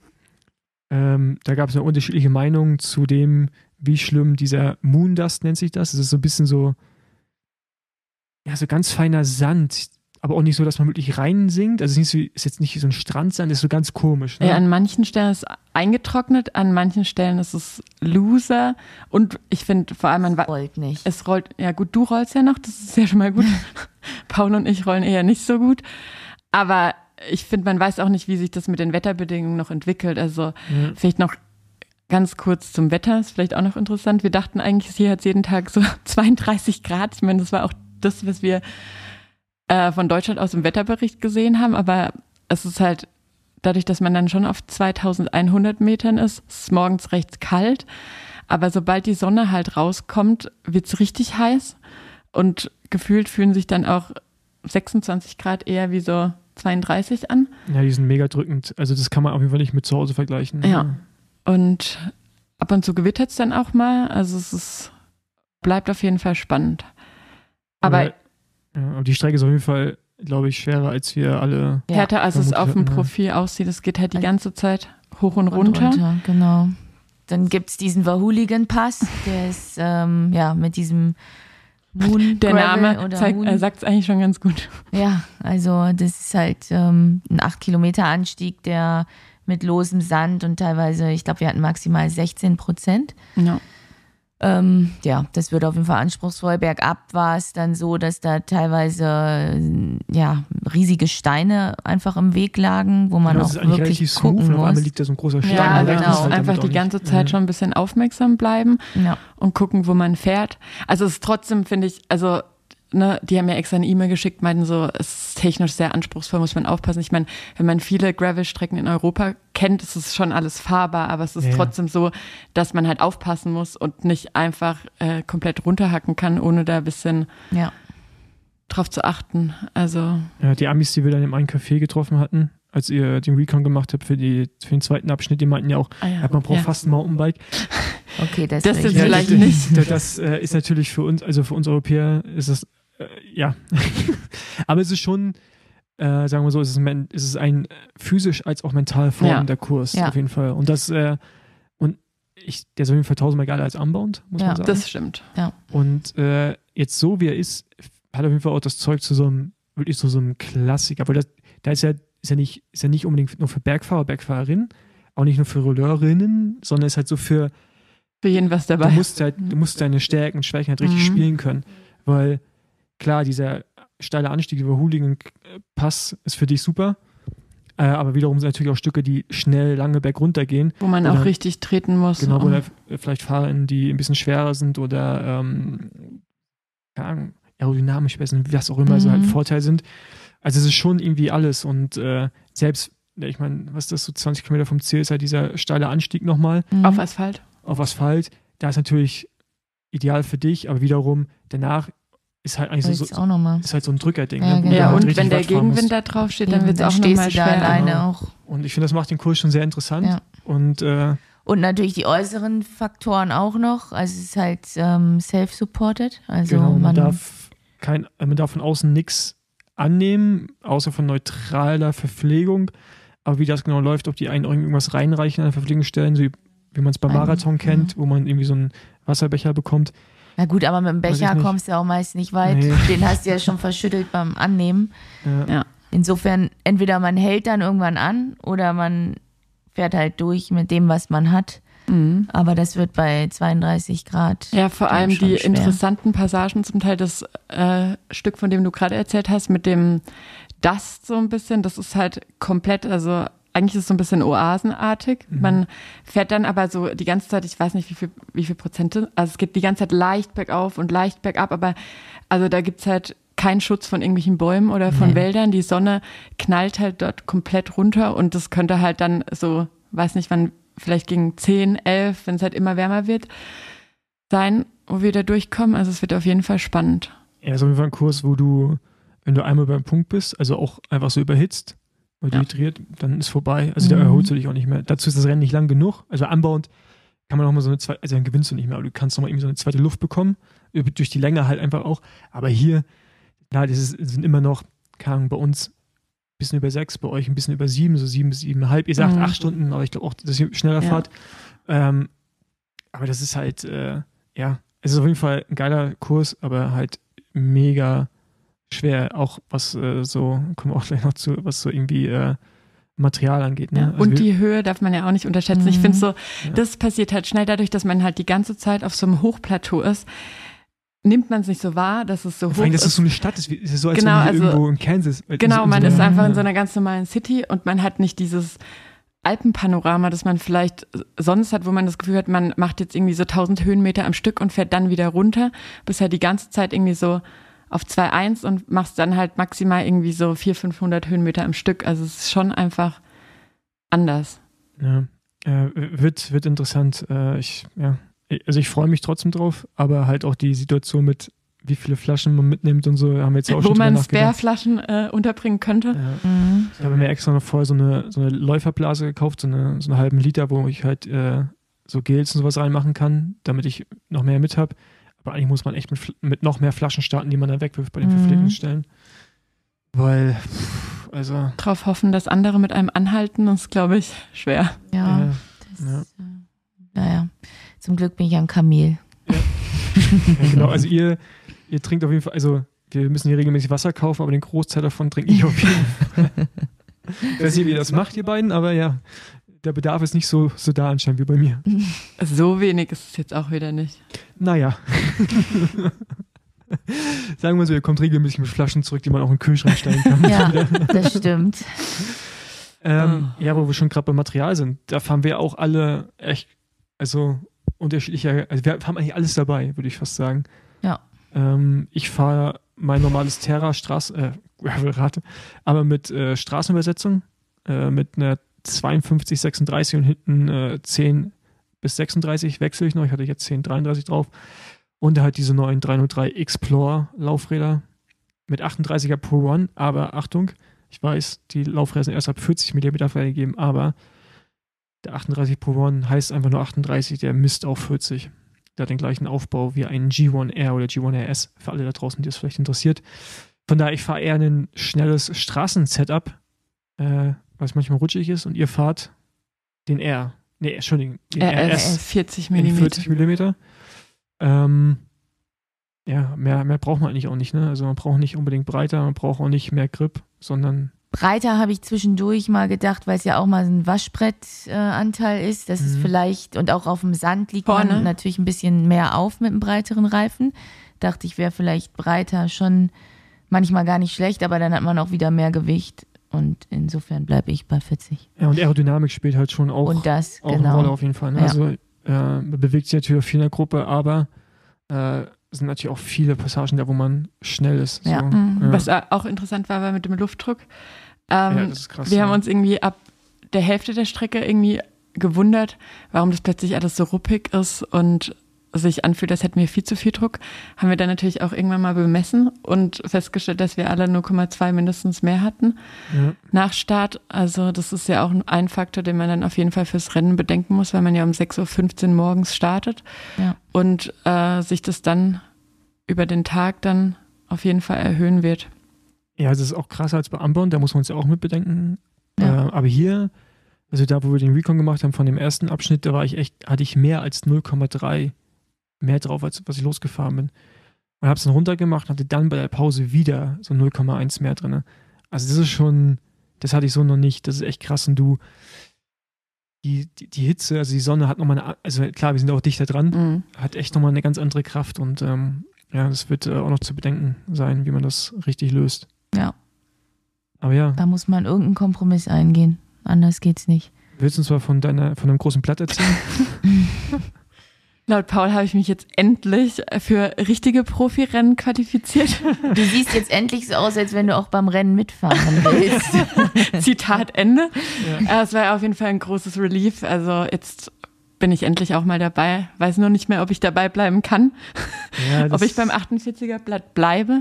B: Da gab es ja unterschiedliche Meinungen zu dem, wie schlimm dieser Moondust nennt sich das. Es ist so ein bisschen so, ja, so ganz feiner Sand, aber auch nicht so, dass man wirklich reinsinkt. Also ist jetzt nicht so ein Strandsand, ist so ganz komisch. Ne?
A: Ja, an manchen Stellen ist es eingetrocknet, an manchen Stellen ist es loser und ich finde vor allem,
C: rollt nicht.
A: Es rollt, ja gut, du rollst ja noch, das ist ja schon mal gut. Paul und ich rollen eher nicht so gut, aber ich finde, man weiß auch nicht, wie sich das mit den Wetterbedingungen noch entwickelt. Also vielleicht noch ganz kurz zum Wetter, ist vielleicht auch noch interessant. Wir dachten eigentlich, hier hat es jeden Tag so 32 Grad. Ich meine, das war auch das, was wir von Deutschland aus im Wetterbericht gesehen haben, aber es ist halt dadurch, dass man dann schon auf 2100 Metern ist, ist es morgens recht kalt, aber sobald die Sonne halt rauskommt, wird es richtig heiß und gefühlt fühlen sich dann auch 26 Grad eher wie so 32 an.
B: Ja, die sind mega drückend, also das kann man auf jeden Fall nicht mit zu Hause vergleichen.
A: Ja, und ab und zu gewittert es dann auch mal, also bleibt auf jeden Fall spannend. Aber
B: die Strecke ist auf jeden Fall, glaube ich, schwerer, als wir alle.
A: Härter, als es auf dem Profil aussieht. Es geht halt die ganze Zeit hoch und runter.
C: Genau. Dann gibt es diesen Wahooligan-Pass, der ist mit diesem Moon
A: Der
C: Gravel
A: Name sagt es eigentlich schon ganz gut.
C: Ja, also das ist halt ein 8 Kilometer Anstieg, der mit losem Sand und teilweise, ich glaube, wir hatten maximal 16%.
A: Ja.
C: Das wird auf jeden Fall anspruchsvoll. Bergab war es dann so, dass da teilweise riesige Steine einfach im Weg lagen, wo man auch wirklich gucken muss.
B: Auf einmal liegt da so ein großer Stein.
A: Ja,
C: genau.
A: man muss einfach die ganze Zeit schon ein bisschen aufmerksam bleiben und gucken, wo man fährt. Also es ist trotzdem, finde ich, also die haben mir extra eine E-Mail geschickt, meinten so, es ist technisch sehr anspruchsvoll, muss man aufpassen. Ich meine, wenn man viele Gravel-Strecken in Europa kennt, ist es schon alles fahrbar, aber es ist trotzdem so, dass man halt aufpassen muss und nicht einfach komplett runterhacken kann, ohne da ein bisschen drauf zu achten. Also
B: die Amis, die wir dann im einen Café getroffen hatten, als ihr den Recon gemacht habt für den zweiten Abschnitt, die meinten ja auch, man braucht fast ein Mountainbike.
C: Okay, das
A: ist vielleicht nicht.
B: Das ist natürlich für uns, also für uns Europäer ist das aber es ist schon, sagen wir so, es ist ein physisch als auch mental formender Kurs, auf jeden Fall. Und das, der ist auf jeden Fall 1000-mal geiler als Unbound, muss man sagen.
A: Das stimmt. Ja.
B: Und jetzt so wie er ist, hat auf jeden Fall auch das Zeug zu so einem, wirklich so einem Klassiker. Weil da ist ja nicht unbedingt nur für Bergfahrer, Bergfahrerinnen, auch nicht nur für Rolleurinnen, sondern ist halt so für
A: jeden was dabei.
B: Du musst deine Stärken und Schwächen halt richtig spielen können. Weil klar, dieser steile Anstieg über Hooligan-Pass ist für dich super, aber wiederum sind natürlich auch Stücke, die schnell lange bergunter gehen.
A: Wo man auch richtig treten muss.
B: Genau, oder vielleicht Fahrerinnen, die ein bisschen schwerer sind oder aerodynamisch besser sind, was auch immer so halt ein Vorteil sind. Also es ist schon irgendwie alles und selbst, ich meine, was ist das, so 20 Kilometer vom Ziel ist halt dieser steile Anstieg nochmal.
A: Auf Asphalt.
B: Auf Asphalt, da ist natürlich ideal für dich, aber wiederum danach ist halt eigentlich ist halt so ein Drückerding.
C: Ja,
B: ne?
A: Ja, und wenn der Gegenwind da drauf steht, dann wird es auch nochmal schwer.
C: Alleine auch.
B: Und ich finde, das macht den Kurs schon sehr interessant. Ja. Und
C: natürlich die äußeren Faktoren auch noch. Also es ist halt self-supported. Also
B: genau, man darf von außen nichts annehmen, außer von neutraler Verpflegung. Aber wie das genau läuft, ob die einen irgendwas reinreichen an Verpflegungsstellen, so wie man es beim Marathon kennt, wo man irgendwie so einen Wasserbecher bekommt.
C: Na gut, aber mit dem Becher kommst du ja auch meist nicht weit. Nee. Den hast du ja schon verschüttelt beim Annehmen. Ja. Insofern, entweder man hält dann irgendwann an oder man fährt halt durch mit dem, was man hat. Mhm. Aber das wird bei 32 Grad.
A: Ja, vor allem die schwer. Interessanten Passagen, zum Teil das Stück, von dem du gerade erzählt hast, mit dem Dust so ein bisschen, das ist halt komplett, also eigentlich ist es so ein bisschen oasenartig. Man fährt dann aber so die ganze Zeit, ich weiß nicht wie viel Prozente, also es geht die ganze Zeit leicht bergauf und leicht bergab, aber also da gibt's halt keinen Schutz von irgendwelchen Bäumen oder von Wäldern. Die Sonne knallt halt dort komplett runter und das könnte halt dann so, weiß nicht wann, vielleicht gegen 10, 11, wenn es halt immer wärmer wird, sein, wo wir da durchkommen. Also es wird auf jeden Fall spannend.
B: Ja, ist auf jeden Fall ein Kurs, wo du, wenn du einmal beim Punkt bist, also auch einfach so überhitzt, dehydriert, dann ist vorbei. Also da erholst du dich auch nicht mehr. Dazu ist das Rennen nicht lang genug. Also Unbound kann man auch mal so eine zweite, also dann gewinnst du nicht mehr, aber du kannst nochmal irgendwie so eine zweite Luft bekommen. Durch die Länge halt einfach auch. Aber hier, klar, sind immer noch, keine Ahnung, bei uns ein bisschen über 6, bei euch ein bisschen über 7, so 7 bis 7,5. Ihr sagt 8 Stunden, aber ich glaube auch, dass ihr schneller fahrt. Aber das ist halt, es ist auf jeden Fall ein geiler Kurs, aber halt mega schwer, auch was so, kommen wir auch gleich noch zu, was so irgendwie Material angeht. Ne?
A: Ja, also und die Höhe darf man ja auch nicht unterschätzen. Ich finde so, das passiert halt schnell dadurch, dass man halt die ganze Zeit auf so einem Hochplateau ist, nimmt man es nicht so wahr, dass es so hoch ist.
B: Dass es so eine Stadt ist, ist so, als wenn man irgendwo in Kansas.
A: Genau, man ist einfach in so einer ganz normalen City und man hat nicht dieses Alpenpanorama, das man vielleicht sonst hat, wo man das Gefühl hat, man macht jetzt irgendwie so 1000 Höhenmeter am Stück und fährt dann wieder runter, bis halt die ganze Zeit irgendwie so auf 2,1 und machst dann halt maximal irgendwie so 400-500 Höhenmeter am Stück. Also es ist schon einfach anders.
B: Ja, wird interessant. Ich freue mich trotzdem drauf, aber halt auch die Situation mit, wie viele Flaschen man mitnimmt und so, haben wir jetzt auch schon drüber nachgedacht.
A: Wo man Spare-Flaschen unterbringen könnte.
B: Ja. Ich habe mir extra noch vorher so eine Läuferblase gekauft, so eine halben Liter, wo ich halt so Gels und sowas reinmachen kann, damit ich noch mehr mit habe. Aber eigentlich muss man echt mit noch mehr Flaschen starten, die man dann wegwirft bei den Verpflegungsstellen. Weil,
A: drauf hoffen, dass andere mit einem anhalten, ist, glaube ich, schwer.
C: Ja. Naja, zum Glück bin ich ein Kamel.
B: Ja. Ja, genau, also ihr trinkt auf jeden Fall, also wir müssen hier regelmäßig Wasser kaufen, aber den Großteil davon trinke ich auf jeden Fall. Ich weiß nicht, wie ihr das macht, ihr beiden, aber ja, der Bedarf ist nicht so da anscheinend wie bei mir.
A: So wenig ist es jetzt auch wieder nicht.
B: Naja. Sagen wir so, ihr kommt regelmäßig mit Flaschen zurück, die man auch in den Kühlschrank stellen kann.
C: Ja, das stimmt.
B: Ja, wo wir schon gerade beim Material sind, da fahren wir auch alle echt, also unterschiedliche, also wir haben eigentlich alles dabei, würde ich fast sagen.
C: Ja.
B: Ich fahre mein normales Terra Gravelrad, aber mit Straßenübersetzung, mit einer 52, 36 und hinten 10 bis 36 wechsle ich noch. Ich hatte jetzt 10, 33 drauf. Und halt diese neuen 303 Explore Laufräder mit 38er Pro One. Aber Achtung, ich weiß, die Laufräder sind erst ab 40 mm freigegeben, aber der 38 Pro One heißt einfach nur 38, der misst auch 40. Der hat den gleichen Aufbau wie ein G1R oder G1RS, für alle da draußen, die es vielleicht interessiert. Von daher, ich fahre eher ein schnelles Straßen-Setup, was manchmal rutschig ist, und ihr fahrt den R. Nee, Entschuldigung, den RS.
A: 40 mm.
B: 40 mm. Ja, mehr braucht man eigentlich auch nicht, ne? Also man braucht nicht unbedingt breiter, man braucht auch nicht mehr Grip, sondern...
C: Breiter habe ich zwischendurch mal gedacht, weil es ja auch mal ein Waschbrettanteil ist, dass es vielleicht, und auch auf dem Sand liegt man natürlich ein bisschen mehr auf mit einem breiteren Reifen. Dachte ich, wäre vielleicht breiter schon manchmal gar nicht schlecht, aber dann hat man auch wieder mehr Gewicht. Und insofern bleibe ich bei 40.
B: Ja, und Aerodynamik spielt halt schon auch,
C: und das,
B: auch eine Rolle auf jeden Fall. Ne?
C: Ja.
B: Also man bewegt sich natürlich auch viel in der Gruppe, aber es sind natürlich auch viele Passagen da, wo man schnell ist. So.
C: Ja.
A: Was auch interessant war mit dem Luftdruck.
B: Das ist krass.
A: Wir haben uns irgendwie ab der Hälfte der Strecke irgendwie gewundert, warum das plötzlich alles so ruppig ist und sich anfühlt, als hätten wir viel zu viel Druck. Haben wir dann natürlich auch irgendwann mal bemessen und festgestellt, dass wir alle 0,2 mindestens mehr hatten nach Start. Also das ist ja auch ein Faktor, den man dann auf jeden Fall fürs Rennen bedenken muss, weil man ja um 6.15 Uhr morgens startet und sich das dann über den Tag dann auf jeden Fall erhöhen wird.
B: Ja, das ist auch krasser als bei Unbound, da muss man es ja auch mit bedenken. Ja. Aber hier, also da, wo wir den Recon gemacht haben von dem ersten Abschnitt, da hatte ich mehr als 0,3 mehr drauf, als was ich losgefahren bin. Und habe es dann runtergemacht und hatte dann bei der Pause wieder so 0,1 mehr drin. Also das ist schon, das hatte ich so noch nicht, das ist echt krass. Und die Hitze, also die Sonne hat nochmal also klar, wir sind auch dichter dran, hat echt nochmal eine ganz andere Kraft und das wird auch noch zu bedenken sein, wie man das richtig löst.
C: Ja.
B: Aber ja.
C: Da muss man irgendeinen Kompromiss eingehen. Anders geht's nicht.
B: Willst du uns mal von einem großen Blatt erzählen?
A: Laut Paul habe ich mich jetzt endlich für richtige Profirennen qualifiziert.
C: Du siehst jetzt endlich so aus, als wenn du auch beim Rennen mitfahren willst.
A: Zitat Ende. Ja. Es war auf jeden Fall ein großes Relief. Also jetzt bin ich endlich auch mal dabei. Weiß nur nicht mehr, ob ich dabei bleiben kann. Ja, ob ich beim 48er Blatt bleibe.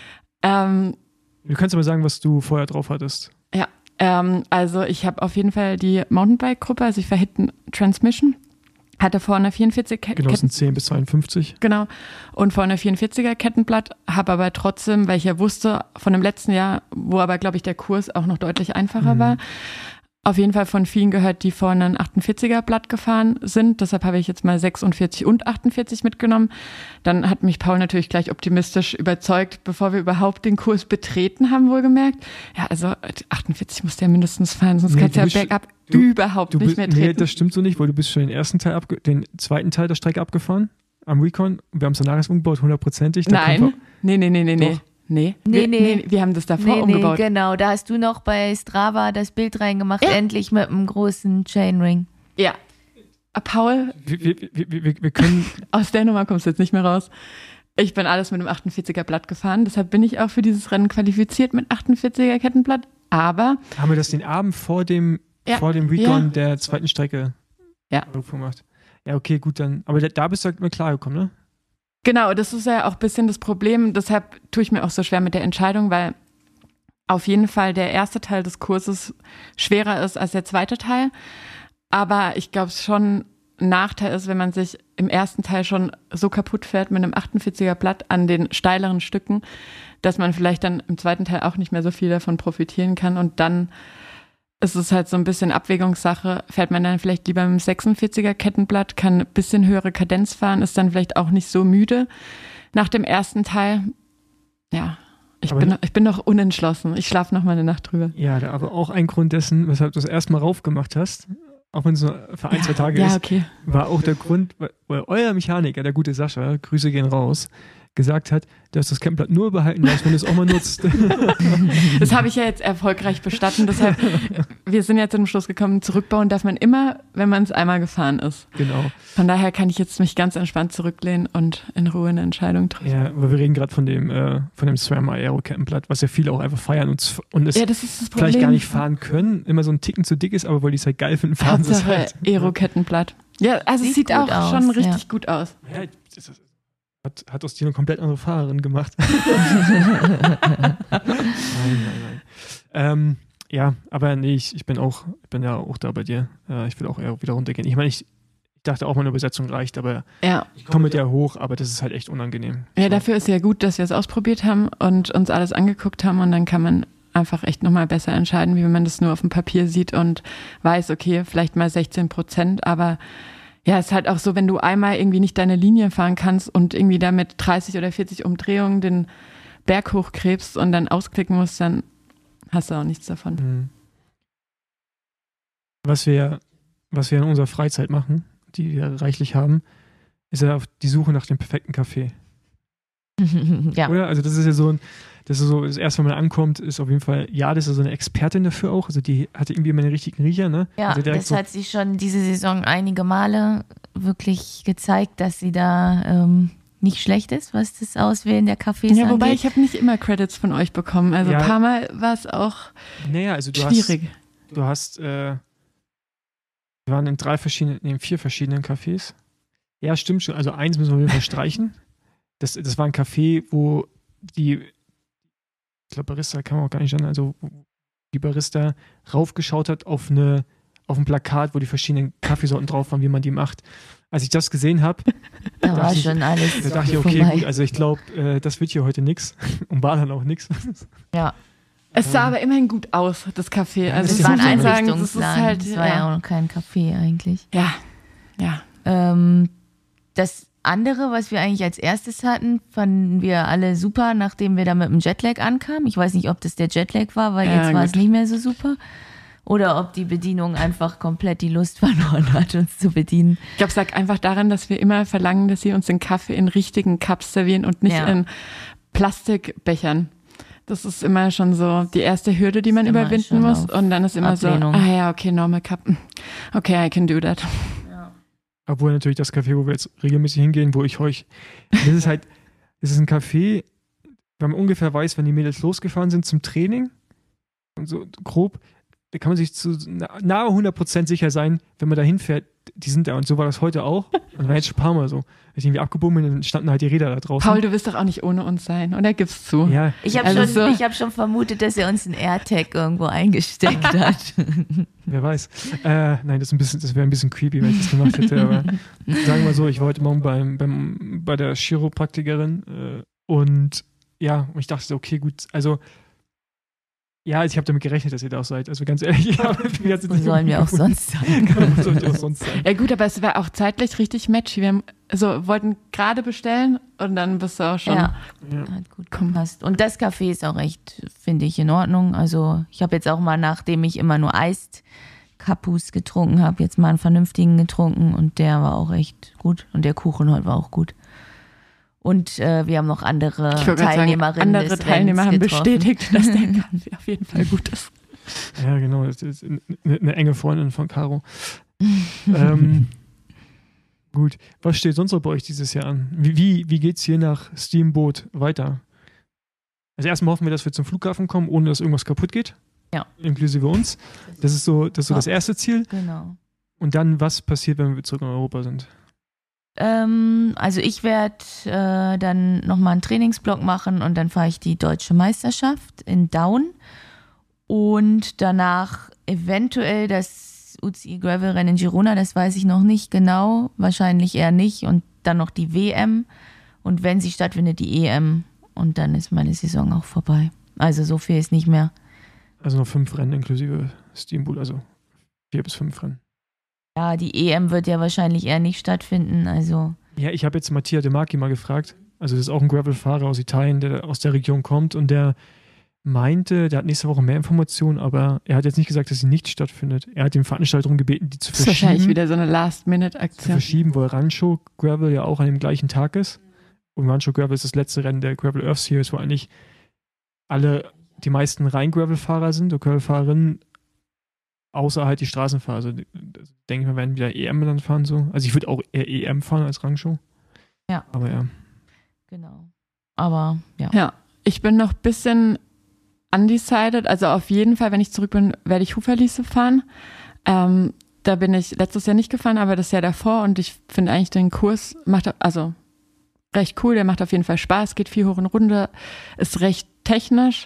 B: Du kannst aber sagen, was du vorher drauf hattest.
A: Ja, also ich habe auf jeden Fall die Mountainbike-Gruppe, also ich war Hidden Transmission, hatte vorne 44
B: Genossen 10 bis 52.
A: Genau, und vorne 44er Kettenblatt, habe aber trotzdem, weil ich ja wusste von dem letzten Jahr, wo aber glaube ich der Kurs auch noch deutlich einfacher war, auf jeden Fall von vielen gehört, die vorne ein 48er Blatt gefahren sind. Deshalb habe ich jetzt mal 46 und 48 mitgenommen. Dann hat mich Paul natürlich gleich optimistisch überzeugt, bevor wir überhaupt den Kurs betreten haben, wohlgemerkt. Ja, also 48 musst du ja mindestens fahren, sonst kannst du ja bergab überhaupt nicht mehr treten. Nee,
B: das stimmt so nicht, weil du bist schon den zweiten Teil der Strecke abgefahren am Recon. Wir haben es danach erst umgebaut, 100%.
A: Nein, nee. Nee, wir haben das davor umgebaut.
C: Genau, da hast du noch bei Strava das Bild reingemacht, endlich mit einem großen Chainring.
A: Ja. Paul,
B: wir können...
A: Aus der Nummer kommst du jetzt nicht mehr raus. Ich bin alles mit einem 48er Blatt gefahren, deshalb bin ich auch für dieses Rennen qualifiziert mit 48er Kettenblatt, aber...
B: Haben wir das den Abend vor dem Recon der zweiten Strecke gemacht? Ja, okay, gut, dann... Aber da bist du halt mit klargekommen, ne?
A: Genau, das ist ja auch ein bisschen das Problem. Deshalb tue ich mir auch so schwer mit der Entscheidung, weil auf jeden Fall der erste Teil des Kurses schwerer ist als der zweite Teil. Aber ich glaube, es schon ein Nachteil ist, wenn man sich im ersten Teil schon so kaputt fährt mit einem 48er Blatt an den steileren Stücken, dass man vielleicht dann im zweiten Teil auch nicht mehr so viel davon profitieren kann und dann es ist halt so ein bisschen Abwägungssache. Fährt man dann vielleicht lieber mit dem 46er Kettenblatt, kann ein bisschen höhere Kadenz fahren, ist dann vielleicht auch nicht so müde nach dem ersten Teil. Ja, ich bin noch unentschlossen. Ich schlafe noch mal eine Nacht drüber.
B: Ja, aber auch ein Grund dessen, weshalb du das erstmal raufgemacht hast, auch wenn es nur für 1-2 Tage ist,
A: okay.
B: war auch der Grund, weil euer Mechaniker, der gute Sascha, Grüße gehen raus, gesagt hat, dass das Kettenblatt nur behalten darfst, wenn du es auch mal nutzt.
A: Das habe ich ja jetzt erfolgreich bestanden. Deshalb, wir sind jetzt zum Schluss gekommen, zurückbauen darf man immer, wenn man es einmal gefahren ist.
B: Genau.
A: Von daher kann ich jetzt mich ganz entspannt zurücklehnen und in Ruhe eine Entscheidung treffen.
B: Ja, aber wir reden gerade von dem SRAM Aero Kettenblatt, was ja viele auch einfach feiern und es
A: das ist das
B: vielleicht gar nicht fahren können, immer so ein Ticken zu dick ist, aber weil die es halt geil finden, fahren sie es halt.
A: Aero Kettenblatt. Ja, also es sieht auch schon richtig gut aus.
B: Ja, hat aus dir eine komplett andere Fahrerin gemacht. Nein. Ja, aber nee, ich bin ja auch da bei dir. Ich will auch eher wieder runtergehen. Ich meine, ich dachte auch, meine Übersetzung reicht, aber ich komme mit der hoch, aber das ist halt echt unangenehm.
A: Ja, dafür ist ja gut, dass wir es ausprobiert haben und uns alles angeguckt haben und dann kann man einfach echt nochmal besser entscheiden, wie wenn man das nur auf dem Papier sieht und weiß, okay, vielleicht mal 16%, aber ja, es ist halt auch so, wenn du einmal irgendwie nicht deine Linie fahren kannst und irgendwie da mit 30 oder 40 Umdrehungen den Berg hochkrebst und dann ausklicken musst, dann hast du auch nichts davon.
B: Mhm. Was wir in unserer Freizeit machen, die wir reichlich haben, ist ja auf die Suche nach dem perfekten Kaffee.
C: Ja.
B: Oder? Also das ist ja so das erste, wenn man ankommt, ist auf jeden Fall, das ist so eine Expertin dafür auch, also die hatte irgendwie immer den richtigen Riecher, ne?
C: Ja,
B: also
C: das hat sie schon diese Saison einige Male wirklich gezeigt, dass sie da nicht schlecht ist, was das Auswählen der Kaffees angeht.
A: Ja, wobei ich habe nicht immer Credits von euch bekommen, also ein paar Mal war es auch schwierig.
B: Du hast, wir waren in 4 verschiedenen Cafés. Ja, stimmt schon, also eins müssen wir auf jeden Fall streichen. Das war ein Café, wo ich glaube, Barista kann man auch gar nicht sagen, also die Barista raufgeschaut hat auf ein Plakat, wo die verschiedenen Kaffeesorten drauf waren, wie man die macht. Als ich das gesehen habe,
C: da war schon alles.
B: Da dachte ich, okay, gut, also ich glaube, das wird hier heute nichts und war dann auch nichts.
C: Ja.
A: Es sah aber immerhin gut aus, das Café. Also
C: es war ein Einrichtungsladen,
A: das
C: war ja auch noch kein Café eigentlich.
A: Ja.
C: Das andere, was wir eigentlich als erstes hatten, fanden wir alle super, nachdem wir da mit dem Jetlag ankamen. Ich weiß nicht, ob das der Jetlag war, weil jetzt war es nicht mehr so super. Oder ob die Bedienung einfach komplett die Lust verloren hat, uns zu bedienen.
A: Ich glaube, es lag einfach daran, dass wir immer verlangen, dass sie uns den Kaffee in richtigen Cups servieren und nicht in Plastikbechern. Das ist immer schon so die erste Hürde, die man überwinden muss. Und dann ist immer
C: Ablehnung.
A: so, okay, normal cup. Okay, I can do that.
B: Obwohl natürlich das Café, wo wir jetzt regelmäßig hingehen, das ist ein Café, wenn man ungefähr weiß, wenn die Mädels losgefahren sind zum Training und so grob, da kann man sich zu nahe 100% sicher sein, wenn man da hinfährt, die sind da und so war das heute auch. Und war jetzt schon ein paar Mal so. Ich irgendwie abgebogen bin, dann standen halt die Räder da draußen.
A: Paul, du wirst doch auch nicht ohne uns sein, oder? Gib's zu.
B: Ja.
C: Ich habe schon vermutet, dass er uns einen AirTag irgendwo eingesteckt hat.
B: Wer weiß. Nein, das wäre ein bisschen creepy, wenn ich das gemacht hätte. Aber sagen wir mal so, ich war heute Morgen bei der Chiropraktikerin und ich dachte so, okay, gut, also ich habe damit gerechnet, dass ihr da auch seid. Also ganz ehrlich,
C: Wo sollen wir auch sonst sein?
A: Ja gut, aber es war auch zeitlich richtig matchy. Wir wollten gerade bestellen und dann bist du auch schon.
C: Ja, hat gut gepasst. Und das Café ist auch echt, finde ich, in Ordnung. Also ich habe jetzt auch mal, nachdem ich immer nur Eist Kapus getrunken habe, jetzt mal einen vernünftigen getrunken und der war auch echt gut. Und der Kuchen heute war auch gut. Und wir haben noch andere Teilnehmerinnen.
A: Andere Teilnehmer haben bestätigt, dass der Kaffee auf jeden Fall gut ist.
B: Ja, genau. Das ist eine enge Freundin von Caro. Gut. Was steht sonst noch bei euch dieses Jahr an? Wie geht's hier nach Steamboat weiter? Also erstmal hoffen wir, dass wir zum Flughafen kommen, ohne dass irgendwas kaputt geht.
C: Ja.
B: Inklusive uns. Das ist so das erste Ziel.
C: Genau.
B: Und dann, was passiert, wenn wir zurück in Europa sind?
C: Also ich werde dann nochmal einen Trainingsblock machen und dann fahre ich die Deutsche Meisterschaft in Down und danach eventuell das UCI Gravel Rennen in Girona, das weiß ich noch nicht genau, wahrscheinlich eher nicht und dann noch die WM und wenn sie stattfindet, die EM und dann ist meine Saison auch vorbei. Also so viel ist nicht mehr.
B: Also noch 5 Rennen inklusive Steamboat, also 4 bis 5 Rennen.
C: Ja, die EM wird ja wahrscheinlich eher nicht stattfinden, also.
B: Ja, ich habe jetzt Mattia De Marchi mal gefragt. Also das ist auch ein Gravel-Fahrer aus Italien, der aus der Region kommt und der meinte, der hat nächste Woche mehr Informationen, aber er hat jetzt nicht gesagt, dass sie nicht stattfindet. Er hat den Veranstalter darum gebeten, die zu verschieben.
A: Das ist wahrscheinlich wieder so eine Last-Minute-Aktion.
B: Zu verschieben, weil Rancho Gravel ja auch an dem gleichen Tag ist. Und Rancho Gravel ist das letzte Rennen der Gravel Earth Series, wo eigentlich die meisten rein Gravel-Fahrer sind, oder Gravel-Fahrerinnen, außer halt die Straßenfahrer. Also denke ich mal, werden wieder EM dann fahren so. Also ich würde auch eher EM fahren als Rancho.
C: Ja.
B: Aber ja.
C: Genau. Aber ja.
A: Ja, ich bin noch ein bisschen undecided. Also auf jeden Fall, wenn ich zurück bin, werde ich Houffalize fahren. Da bin ich letztes Jahr nicht gefahren, aber das Jahr davor und ich finde eigentlich den Kurs recht cool. Der macht auf jeden Fall Spaß, geht viel hoch in Runde, ist recht technisch.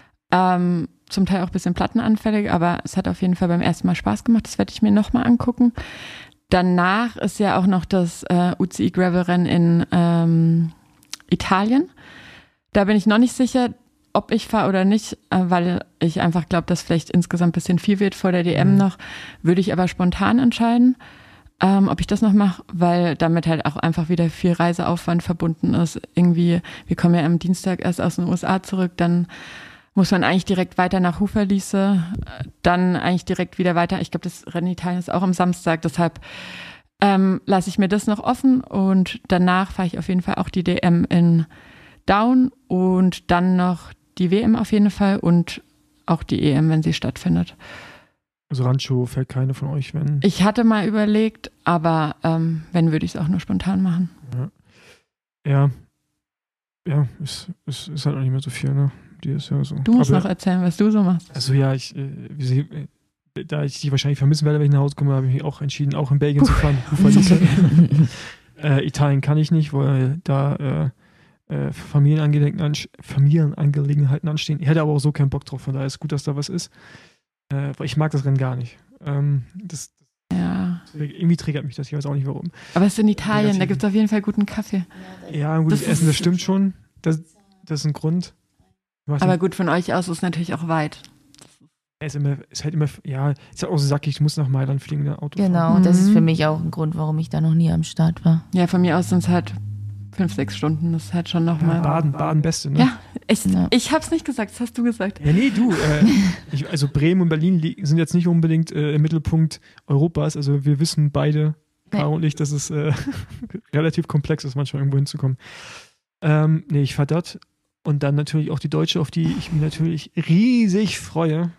A: Zum Teil auch ein bisschen plattenanfällig, aber es hat auf jeden Fall beim ersten Mal Spaß gemacht. Das werde ich mir nochmal angucken. Danach ist ja auch noch das UCI Gravel-Rennen in Italien. Da bin ich noch nicht sicher, ob ich fahre oder nicht, weil ich einfach glaube, dass vielleicht insgesamt ein bisschen viel wird vor der DM noch. Würde ich aber spontan entscheiden, ob ich das noch mache, weil damit halt auch einfach wieder viel Reiseaufwand verbunden ist. Irgendwie, wir kommen ja am Dienstag erst aus den USA zurück, dann muss man eigentlich direkt weiter nach Houffalize, dann eigentlich direkt wieder weiter. Ich glaube, das Rennen in Italien ist auch am Samstag, deshalb lasse ich mir das noch offen und danach fahre ich auf jeden Fall auch die DM in Down und dann noch die WM auf jeden Fall und auch die EM, wenn sie stattfindet.
B: Also Rancho fällt keine von euch, wenn...
A: Ich hatte mal überlegt, aber wenn, würde ich es auch nur spontan machen.
B: Ja, ist halt auch nicht mehr so viel, ne? Die ist ja so.
A: Du musst noch erzählen, was du so machst.
B: Also ja, da ich dich wahrscheinlich vermissen werde, wenn ich nach Hause komme, habe ich mich auch entschieden, auch in Belgien zu fahren. Italien kann ich nicht, weil da Familienangelegenheiten anstehen. Ich hätte aber auch so keinen Bock drauf, von daher ist gut, dass da was ist. Weil ich mag das Rennen gar nicht. Irgendwie triggert mich das, ich weiß auch nicht warum.
A: Aber es ist in Italien, da gibt es auf jeden Fall guten Kaffee.
B: Ja, gutes Essen, das stimmt schon. Das ist ein Grund.
A: Aber gut, von euch aus ist es natürlich auch weit.
B: Ist halt auch so sackig, ich muss nach Mailand fliegen, der Auto.
C: Genau, das ist für mich auch ein Grund, warum ich da noch nie am Start war.
A: Ja, von mir aus sind es halt 5-6 Stunden, das ist halt schon nochmal.
B: Baden beste, ne?
A: Ja, ich hab's nicht gesagt, das hast du gesagt.
B: Ja, nee, du. Also Bremen und Berlin sind jetzt nicht unbedingt im Mittelpunkt Europas, also wir wissen beide, Caro und ich, dass es relativ komplex ist, manchmal irgendwo hinzukommen. Ich fahre dort. Und dann natürlich auch die Deutsche, auf die ich mich natürlich riesig freue.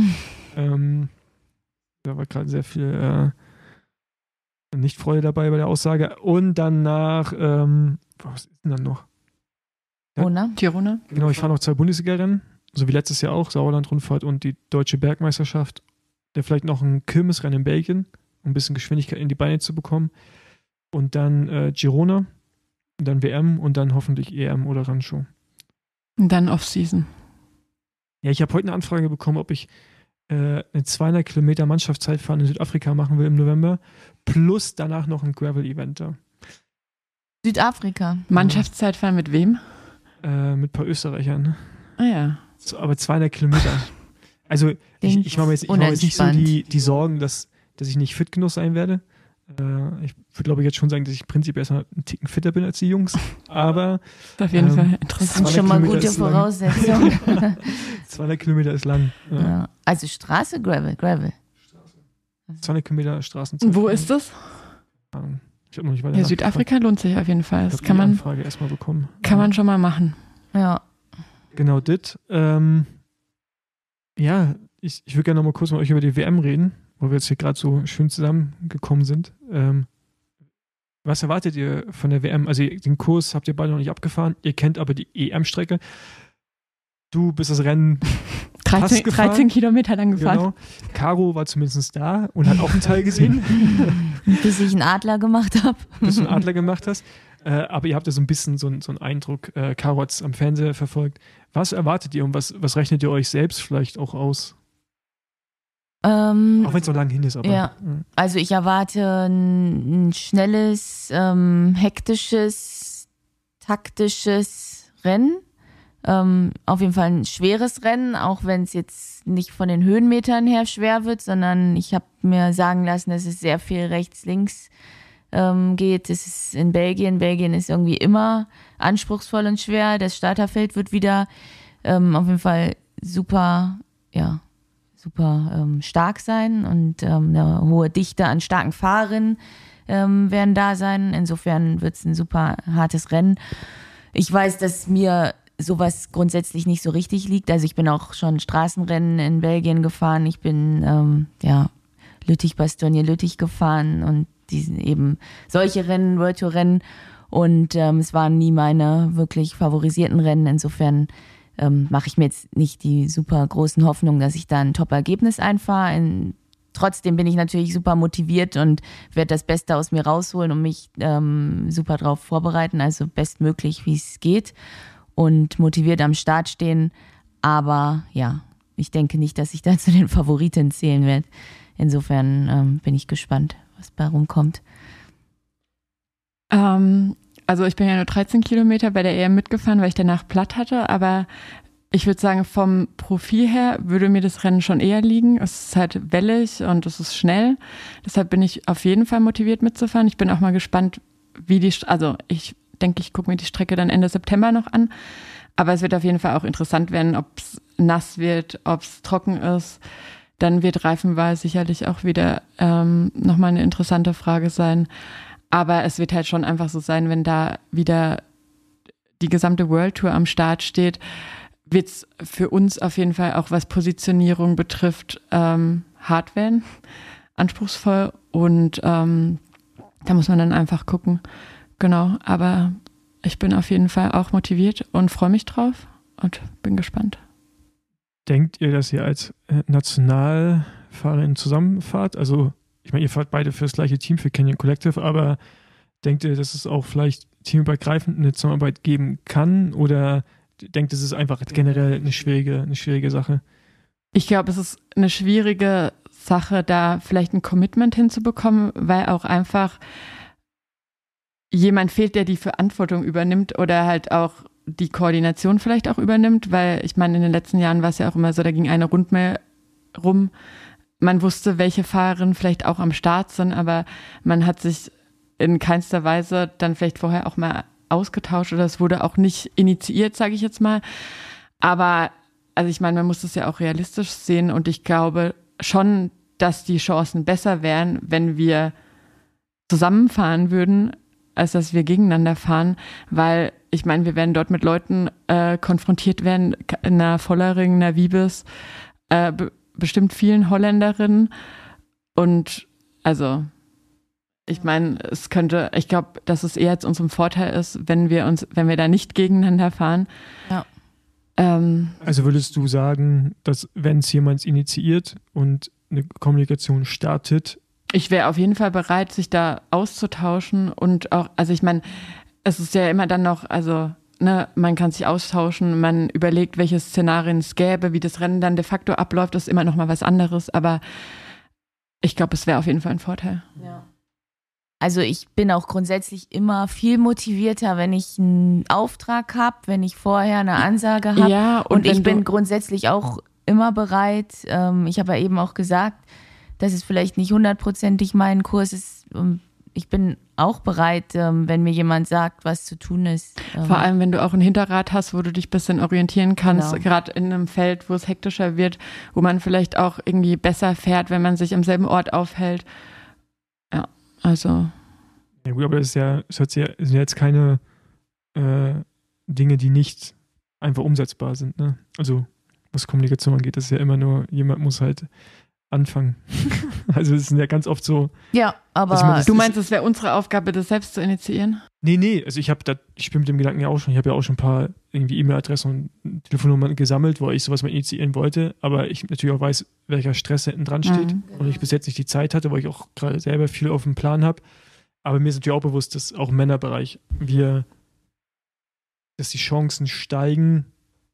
B: Da war gerade sehr viel Nicht-Freude dabei bei der Aussage. Und danach, was ist denn dann noch?
A: Tirona.
B: Genau, ich fahre noch 2 Bundesliga-Rennen, so wie letztes Jahr auch, Sauerland-Rundfahrt und die Deutsche Bergmeisterschaft. Dann vielleicht noch ein Kirmesrennen in Belgien, um ein bisschen Geschwindigkeit in die Beine zu bekommen. Und dann Girona, und dann WM und dann hoffentlich EM oder Rancho.
A: Und dann Off-Season.
B: Ja, ich habe heute eine Anfrage bekommen, ob ich eine 200 Kilometer Mannschaftszeitfahren in Südafrika machen will im November, plus danach noch ein Gravel-Event da.
C: Südafrika?
A: Mannschaftszeitfahren mit wem?
B: Mit ein paar Österreichern.
A: Ah ja.
B: So, aber 200 Kilometer. Also ich mache mir jetzt nicht so die Sorgen, dass ich nicht fit genug sein werde. Ich würde, glaube ich, jetzt schon sagen, dass ich prinzipiell erstmal einen Ticken fitter bin als die Jungs, aber
A: auf jeden Fall interessant.
C: Das sind schon mal gute Voraussetzungen.
B: 200 Kilometer ist lang.
C: Ja. Also Straße, Gravel.
B: 200 Kilometer Straßen.
A: Wo ist das?
B: Ich habe noch nicht weiter.
A: Ja, Südafrika lohnt sich auf jeden Fall. Das kann man,
B: Anfrage erstmal bekommen.
A: Kann man schon mal machen.
C: Ja.
B: Genau, dit. Ich würde gerne noch mal kurz mit euch über die WM reden, wo wir jetzt hier gerade so schön zusammengekommen sind. Was erwartet ihr von der WM? Also den Kurs habt ihr beide noch nicht abgefahren, ihr kennt aber die EM-Strecke. Du bist das Rennen
A: 13 Kilometer lang gefahren.
B: Genau. Caro war zumindest da und hat auch einen Teil gesehen.
C: Bis ich einen Adler gemacht habe.
B: Bis du einen Adler gemacht hast. Aber ihr habt ja so ein bisschen so einen Eindruck. Caro hat es am Fernseher verfolgt. Was erwartet ihr und was rechnet ihr euch selbst vielleicht auch aus? Auch wenn es so lang hin ist. Aber,
C: ja, also ich erwarte ein schnelles, hektisches, taktisches Rennen. Auf jeden Fall ein schweres Rennen, auch wenn es jetzt nicht von den Höhenmetern her schwer wird, sondern ich habe mir sagen lassen, dass es sehr viel rechts-links geht. Es ist in Belgien. Belgien ist irgendwie immer anspruchsvoll und schwer. Das Starterfeld wird wieder auf jeden Fall super stark sein und eine hohe Dichte an starken Fahrerinnen werden da sein. Insofern wird es ein super hartes Rennen. Ich weiß, dass mir sowas grundsätzlich nicht so richtig liegt. Also ich bin auch schon Straßenrennen in Belgien gefahren. Ich bin Lüttich-Bastogne-Lüttich gefahren und diesen eben solche Rennen, World Tour Rennen. Und es waren nie meine wirklich favorisierten Rennen. Insofern mache ich mir jetzt nicht die super großen Hoffnungen, dass ich da ein Top-Ergebnis einfahre. Trotzdem bin ich natürlich super motiviert und werde das Beste aus mir rausholen und mich super drauf vorbereiten, also bestmöglich, wie es geht und motiviert am Start stehen. Aber ja, ich denke nicht, dass ich da zu den Favoritinnen zählen werde. Insofern bin ich gespannt, was bei rumkommt.
A: Also ich bin ja nur 13 Kilometer bei der EM mitgefahren, weil ich danach platt hatte, aber ich würde sagen, vom Profil her würde mir das Rennen schon eher liegen. Es ist halt wellig und es ist schnell. Deshalb bin ich auf jeden Fall motiviert mitzufahren. Ich bin auch mal gespannt, ich denke, ich gucke mir die Strecke dann Ende September noch an. Aber es wird auf jeden Fall auch interessant werden, ob es nass wird, ob es trocken ist. Dann wird Reifenwahl sicherlich auch wieder nochmal eine interessante Frage sein. Aber es wird halt schon einfach so sein, wenn da wieder die gesamte World Tour am Start steht, wird es für uns auf jeden Fall auch, was Positionierung betrifft, hart werden, anspruchsvoll. Und da muss man dann einfach gucken. Genau, aber ich bin auf jeden Fall auch motiviert und freue mich drauf und bin gespannt.
B: Denkt ihr, dass ihr als Nationalfahrerin zusammenfahrt? Also, ich meine, ihr fahrt beide für das gleiche Team, für Canyon Collective, aber denkt ihr, dass es auch vielleicht teamübergreifend eine Zusammenarbeit geben kann? Oder denkt ihr, es ist einfach generell eine schwierige Sache?
A: Ich glaube, es ist eine schwierige Sache, da vielleicht ein Commitment hinzubekommen, weil auch einfach jemand fehlt, der die Verantwortung übernimmt oder halt auch die Koordination vielleicht auch übernimmt, weil ich meine, in den letzten Jahren war es ja auch immer so, da ging eine Rundmail rum, man wusste, welche Fahrerinnen vielleicht auch am Start sind, aber man hat sich in keinster Weise dann vielleicht vorher auch mal ausgetauscht oder es wurde auch nicht initiiert, sage ich jetzt mal. Aber also ich meine, man muss das ja auch realistisch sehen und ich glaube schon, dass die Chancen besser wären, wenn wir zusammenfahren würden, als dass wir gegeneinander fahren, weil ich meine, wir werden dort mit Leuten konfrontiert werden, in einer Vollering, einer Wiebes, bestimmt vielen Holländerinnen und also ich meine, ich glaube, dass es eher zu unserem Vorteil ist, wenn wir da nicht gegeneinander fahren.
C: Ja.
B: Also würdest du sagen, dass wenn es jemand initiiert und eine Kommunikation startet,
A: ich wäre auf jeden Fall bereit, sich da auszutauschen und auch, also ich meine, es ist ja immer dann noch, also man kann sich austauschen, man überlegt, welche Szenarien es gäbe, wie das Rennen dann de facto abläuft, das ist immer noch mal was anderes, aber ich glaube, es wäre auf jeden Fall ein Vorteil.
C: Ja. Also ich bin auch grundsätzlich immer viel motivierter, wenn ich einen Auftrag habe, wenn ich vorher eine Ansage habe.
A: Ja,
C: und ich bin grundsätzlich auch immer bereit. Ich habe ja eben auch gesagt, dass es vielleicht nicht 100%ig mein Kurs ist. Ich bin auch bereit, wenn mir jemand sagt, was zu tun ist.
A: Vor allem, wenn du auch ein Hinterrad hast, wo du dich ein bisschen orientieren kannst,
C: Genau.
A: Gerade in einem Feld, wo es hektischer wird, wo man vielleicht auch irgendwie besser fährt, wenn man sich am selben Ort aufhält. Ja, also.
B: Ja gut, aber es sind ja jetzt keine Dinge, die nicht einfach umsetzbar sind, ne? Also was Kommunikation angeht, das ist ja immer nur, jemand muss halt anfangen. Also es sind ja ganz oft so.
C: Ja, aber
A: Du meinst, es wäre unsere Aufgabe, das selbst zu initiieren?
B: Nee, also ich spiele mit dem Gedanken ja auch schon, ich habe ja auch schon ein paar irgendwie E-Mail-Adressen und Telefonnummern gesammelt, wo ich sowas mal initiieren wollte, aber ich natürlich auch weiß, welcher Stress hinten dran steht und ich bis jetzt nicht die Zeit hatte, weil ich auch gerade selber viel auf dem Plan habe. Aber mir ist natürlich auch bewusst, dass auch im Männerbereich dass die Chancen steigen.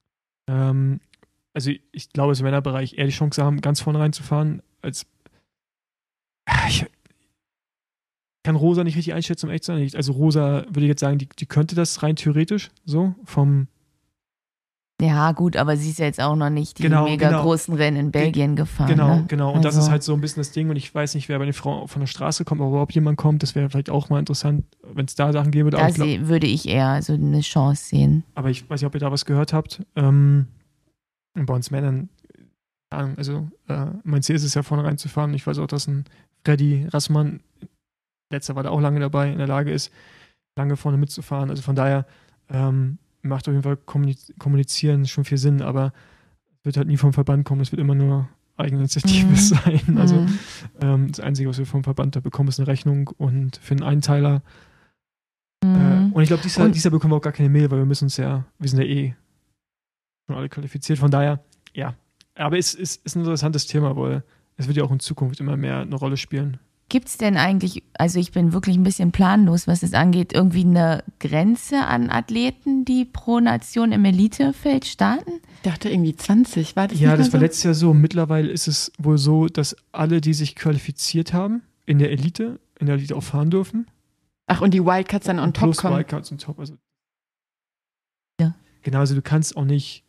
B: Also ich glaube, dass im Männerbereich eher die Chance haben, ganz vorne reinzufahren, als ich kann Rosa nicht richtig einschätzen, um echt zu sein. Also Rosa würde ich jetzt sagen, die könnte das rein theoretisch so vom
C: Ja, gut, aber sie ist ja jetzt auch noch nicht die großen Rennen in Belgien gefahren.
B: Genau,
C: ne?
B: Und das ist halt so ein bisschen das Ding. Und ich weiß nicht, wer bei den Frauen von der Straße kommt, aber überhaupt jemand kommt. Das wäre vielleicht auch mal interessant, wenn es da Sachen gäbe.
C: Da würde ich eher so eine Chance sehen.
B: Aber ich weiß nicht, ob ihr da was gehört habt. Bei uns Männern, also mein Ziel ist es ja, vorne reinzufahren. Ich weiß auch, dass ein Freddy Rassmann, letzter war da auch lange dabei, in der Lage ist, lange vorne mitzufahren. Also von daher macht auf jeden Fall kommunizieren schon viel Sinn, aber es wird halt nie vom Verband kommen, es wird immer nur Eigeninitiative sein. Also das Einzige, was wir vom Verband da bekommen, ist eine Rechnung und für einen Einteiler. Und ich glaube, dieser bekommen wir auch gar keine Mail, weil wir sind ja schon alle qualifiziert. Von daher, ja. Aber es ist ein interessantes Thema, weil es wird ja auch in Zukunft immer mehr eine Rolle spielen.
C: Gibt es denn eigentlich, also ich bin wirklich ein bisschen planlos, was es angeht, irgendwie eine Grenze an Athleten, die pro Nation im Elitefeld starten?
A: Ich dachte irgendwie 20, war das nicht
B: Ja, das
A: so?
B: war letztes Jahr so. Mittlerweile ist es wohl so, dass alle, die sich qualifiziert haben, in der Elite auch fahren dürfen.
A: Ach, und die Wildcards dann on top
B: plus
A: kommen?
B: Wildcards on top. Also,
C: ja.
B: Genau, also du kannst auch nicht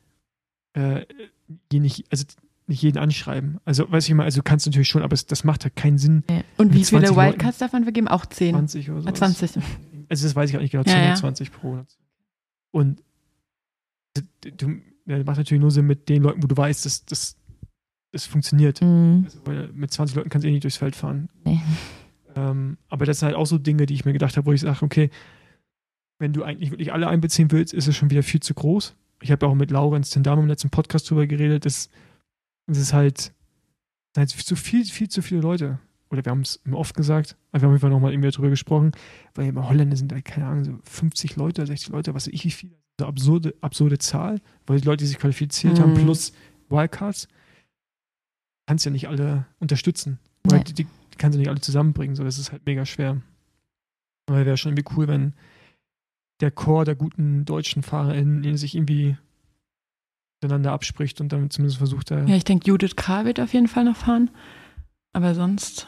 B: nicht jeden anschreiben. Also, weiß ich mal, also du kannst natürlich schon, aber das macht halt keinen Sinn.
A: Ja. Und wie viele Wildcards davon wir geben? Auch 10?
B: 20 oder so.
A: 20.
B: Also das weiß ich auch nicht genau, 10 oder 20 pro Nation. Und du macht natürlich nur Sinn mit den Leuten, wo du weißt, dass das funktioniert. Also, weil mit 20 Leuten kannst du nicht durchs Feld fahren.
C: Nee.
B: Aber das sind halt auch so Dinge, die ich mir gedacht habe, wo ich sage, okay, wenn du eigentlich wirklich alle einbeziehen willst, ist es schon wieder viel zu groß. Ich habe auch mit Laurenz Tendam im letzten Podcast drüber geredet, es ist halt zu viel zu viele Leute. Oder wir haben es immer oft gesagt, aber wir haben einfach nochmal irgendwie drüber gesprochen, weil bei Holländer sind da, keine Ahnung, so 50 Leute, 60 Leute, was weiß ich, wie viel. So absurde Zahl, weil die Leute, die sich qualifiziert haben, plus Wildcards, kannst ja nicht alle unterstützen. Weil die kannst du nicht alle zusammenbringen, so, das ist halt mega schwer. Aber wäre schon irgendwie cool, wenn der Chor der guten deutschen FahrerInnen sich irgendwie miteinander abspricht und dann zumindest versucht, da.
A: Ja, ich denke, Judith K. wird auf jeden Fall noch fahren. Aber sonst.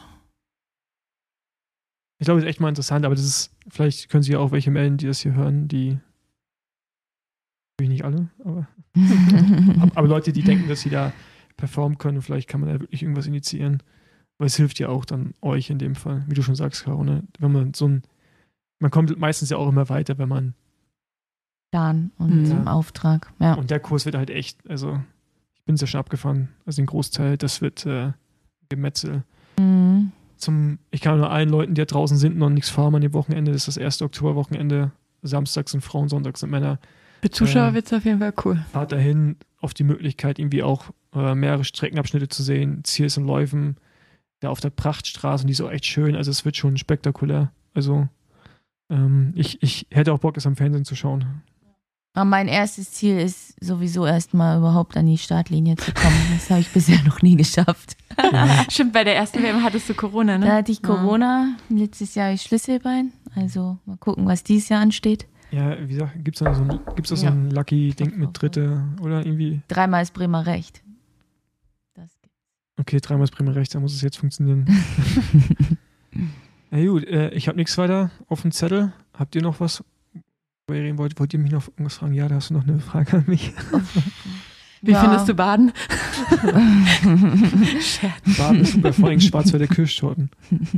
B: Ich glaube, das ist echt mal interessant, aber das ist, vielleicht können sich ja auch welche melden, die das hier hören, die. Nicht alle, aber Leute, die denken, dass sie da performen können, vielleicht kann man da wirklich irgendwas initiieren. Weil es hilft ja auch dann euch in dem Fall, wie du schon sagst, Caro, ne? Wenn man man kommt meistens ja auch immer weiter, wenn man
C: Plan und im Auftrag. Ja.
B: Und der Kurs wird halt echt, also ich bin es ja schon abgefahren, also den Großteil, das wird Gemetzel. Ich kann nur allen Leuten, die da draußen sind, noch nichts fahren an dem Wochenende, das ist das 1. Oktoberwochenende, samstags sind Frauen, sonntags sind Männer.
A: Für Zuschauer wird es auf jeden Fall cool.
B: Fahrt dahin auf die Möglichkeit, irgendwie auch mehrere Streckenabschnitte zu sehen. Ziel ist in Leuven, da auf der Prachtstraße, und die ist auch echt schön, also es wird schon spektakulär. Also ich hätte auch Bock, das am Fernsehen zu schauen.
C: Aber mein erstes Ziel ist sowieso erstmal überhaupt an die Startlinie zu kommen. Das habe ich bisher noch nie geschafft.
A: Ja. Stimmt, bei der ersten WM hattest du Corona, ne?
C: Da hatte ich Corona, letztes Jahr ich Schlüsselbein. Also mal gucken, was dieses Jahr ansteht.
B: Ja, wie gesagt, gibt es da so ein Lucky-Ding mit Dritte oder irgendwie?
C: 3-mal ist Bremer Recht.
B: Okay, 3-mal ist Bremer Recht, da muss es jetzt funktionieren. Na gut, ich habe nichts weiter auf dem Zettel. Habt ihr noch was, wo ihr reden wollt? Wollt ihr mich noch irgendwas fragen? Ja, da hast du noch eine Frage an mich.
A: Wie findest du Baden?
B: Baden ist super, vor allem Schwarzwälder Kirschtorten.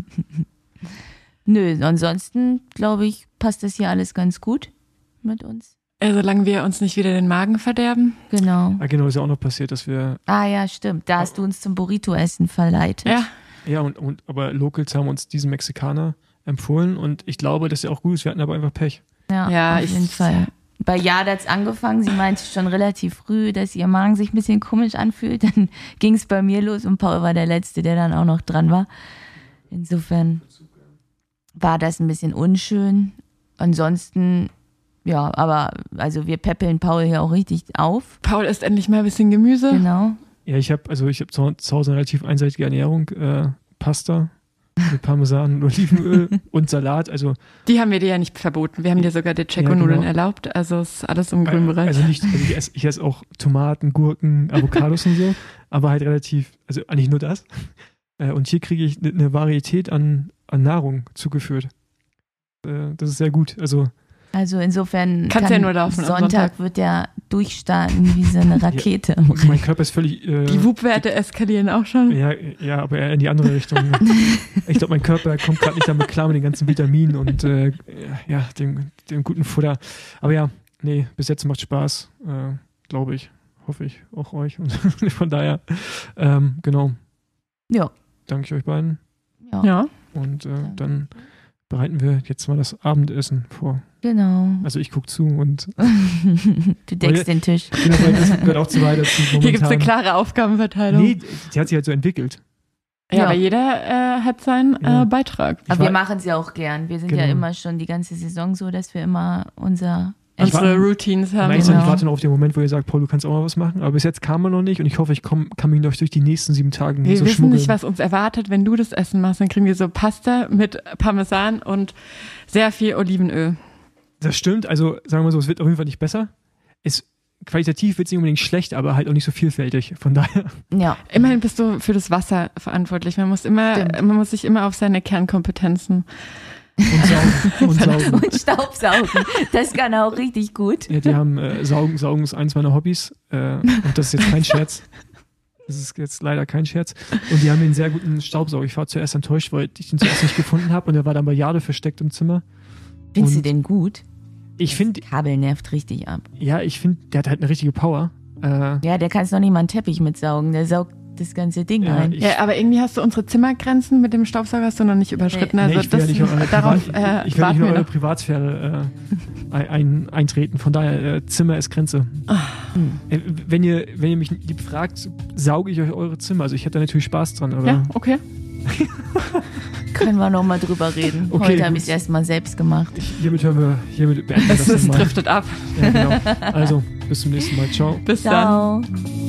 C: Nö, ansonsten glaube ich, passt das hier alles ganz gut mit uns.
A: Solange wir uns nicht wieder den Magen verderben.
C: Genau.
B: Ah, genau, ist ja auch noch passiert, dass wir.
C: Ah ja, stimmt. Da hast du uns zum Burrito-Essen verleitet.
A: Ja.
B: Ja, aber Locals haben uns diesen Mexikaner empfohlen und ich glaube, dass er auch gut ist. Wir hatten aber einfach Pech.
C: Ja, auf jeden Fall. Bei Jada hat es angefangen. Sie meinte schon relativ früh, dass ihr Magen sich ein bisschen komisch anfühlt. Dann ging es bei mir los und Paul war der Letzte, der dann auch noch dran war. Insofern war das ein bisschen unschön. Ansonsten, ja, aber also wir peppeln Paul hier auch richtig auf.
A: Paul isst endlich mal ein bisschen Gemüse.
C: Genau.
B: Ja, ich habe zu Hause eine relativ einseitige Ernährung. Pasta mit Parmesan und Olivenöl und Salat. Also
A: die haben wir dir ja nicht verboten. Wir haben dir sogar die Checo-Nudeln erlaubt. Also ist alles im grünen Bereich.
B: Also ich esse auch Tomaten, Gurken, Avocados und so, aber halt relativ, also eigentlich nur das. Und hier kriege ich eine Varietät an Nahrung zugeführt. Das ist sehr gut. Also
C: insofern
A: kannst ja nur laufen.
C: Sonntag wird der durchstarten wie so eine Rakete.
B: Ja, mein Körper ist völlig...
A: die WUP-Werte eskalieren auch schon.
B: Ja, aber eher in die andere Richtung. Ich glaube, mein Körper kommt gerade nicht damit klar mit den ganzen Vitaminen und dem guten Futter. Aber ja, nee, bis jetzt macht Spaß, glaube ich. Hoffe ich, auch euch. Und von daher, genau.
C: Ja.
B: Danke ich euch beiden.
A: Ja.
B: Und dann bereiten wir jetzt mal das Abendessen vor.
C: Genau.
B: Also ich gucke zu und...
C: Du deckst den Tisch.
B: Genau, weil das gehört auch zu weit dazu.
A: Hier gibt es eine klare Aufgabenverteilung.
B: Nee, die hat sich halt so entwickelt.
A: Ja, aber jeder hat seinen Beitrag.
C: Aber wir machen es ja auch gern. Wir sind ja immer schon die ganze Saison so, dass wir immer unsere
A: Routines haben.
B: Ich warte noch auf den Moment, wo ihr sagt, Paul, du kannst auch mal was machen. Aber bis jetzt kam man noch nicht und ich hoffe, ich kann mich noch durch die nächsten 7 Tage
A: wir
B: so
A: wissen
B: schmuggeln.
A: nicht, was uns erwartet, wenn du das Essen machst. Dann kriegen wir so Pasta mit Parmesan und sehr viel Olivenöl.
B: Das stimmt. Also sagen wir mal so, es wird auf jeden Fall nicht besser. Qualitativ wird es nicht unbedingt schlecht, aber halt auch nicht so vielfältig. Von daher.
C: Ja.
A: Immerhin bist du für das Wasser verantwortlich. Man muss sich immer auf seine Kernkompetenzen
B: und saugen.
C: Und Staubsaugen. Das kann er auch richtig gut.
B: Ja, die haben Saugen ist eins meiner Hobbys. Und das ist jetzt kein Scherz. Das ist jetzt leider kein Scherz. Und die haben einen sehr guten Staubsauger. Ich war zuerst enttäuscht, weil ich den zuerst nicht gefunden habe und der war dann bei Jade versteckt im Zimmer.
C: Findest du den gut?
B: Ich finde.
C: Kabel nervt richtig ab.
B: Ja, ich finde, der hat halt eine richtige Power.
C: Ja, der kannst noch nicht mal einen Teppich mitsaugen. Der saugt das ganze Ding ein.
A: Ja, aber irgendwie hast du unsere Zimmergrenzen mit dem Staubsauger hast du noch nicht überschritten. Also
B: ich will nicht nur eure Privatsphäre eintreten. Von daher, Zimmer ist Grenze. Wenn ihr mich lieb fragt, sauge ich euch eure Zimmer. Also ich hätte da natürlich Spaß dran. Aber
A: ja, okay.
C: Können wir noch mal drüber reden. Okay, heute habe ich es erstmal selbst gemacht.
B: Hiermit beenden wir das
A: Es driftet ab.
B: Ja, genau. Also, bis zum nächsten Mal. Ciao.
A: Bis dann.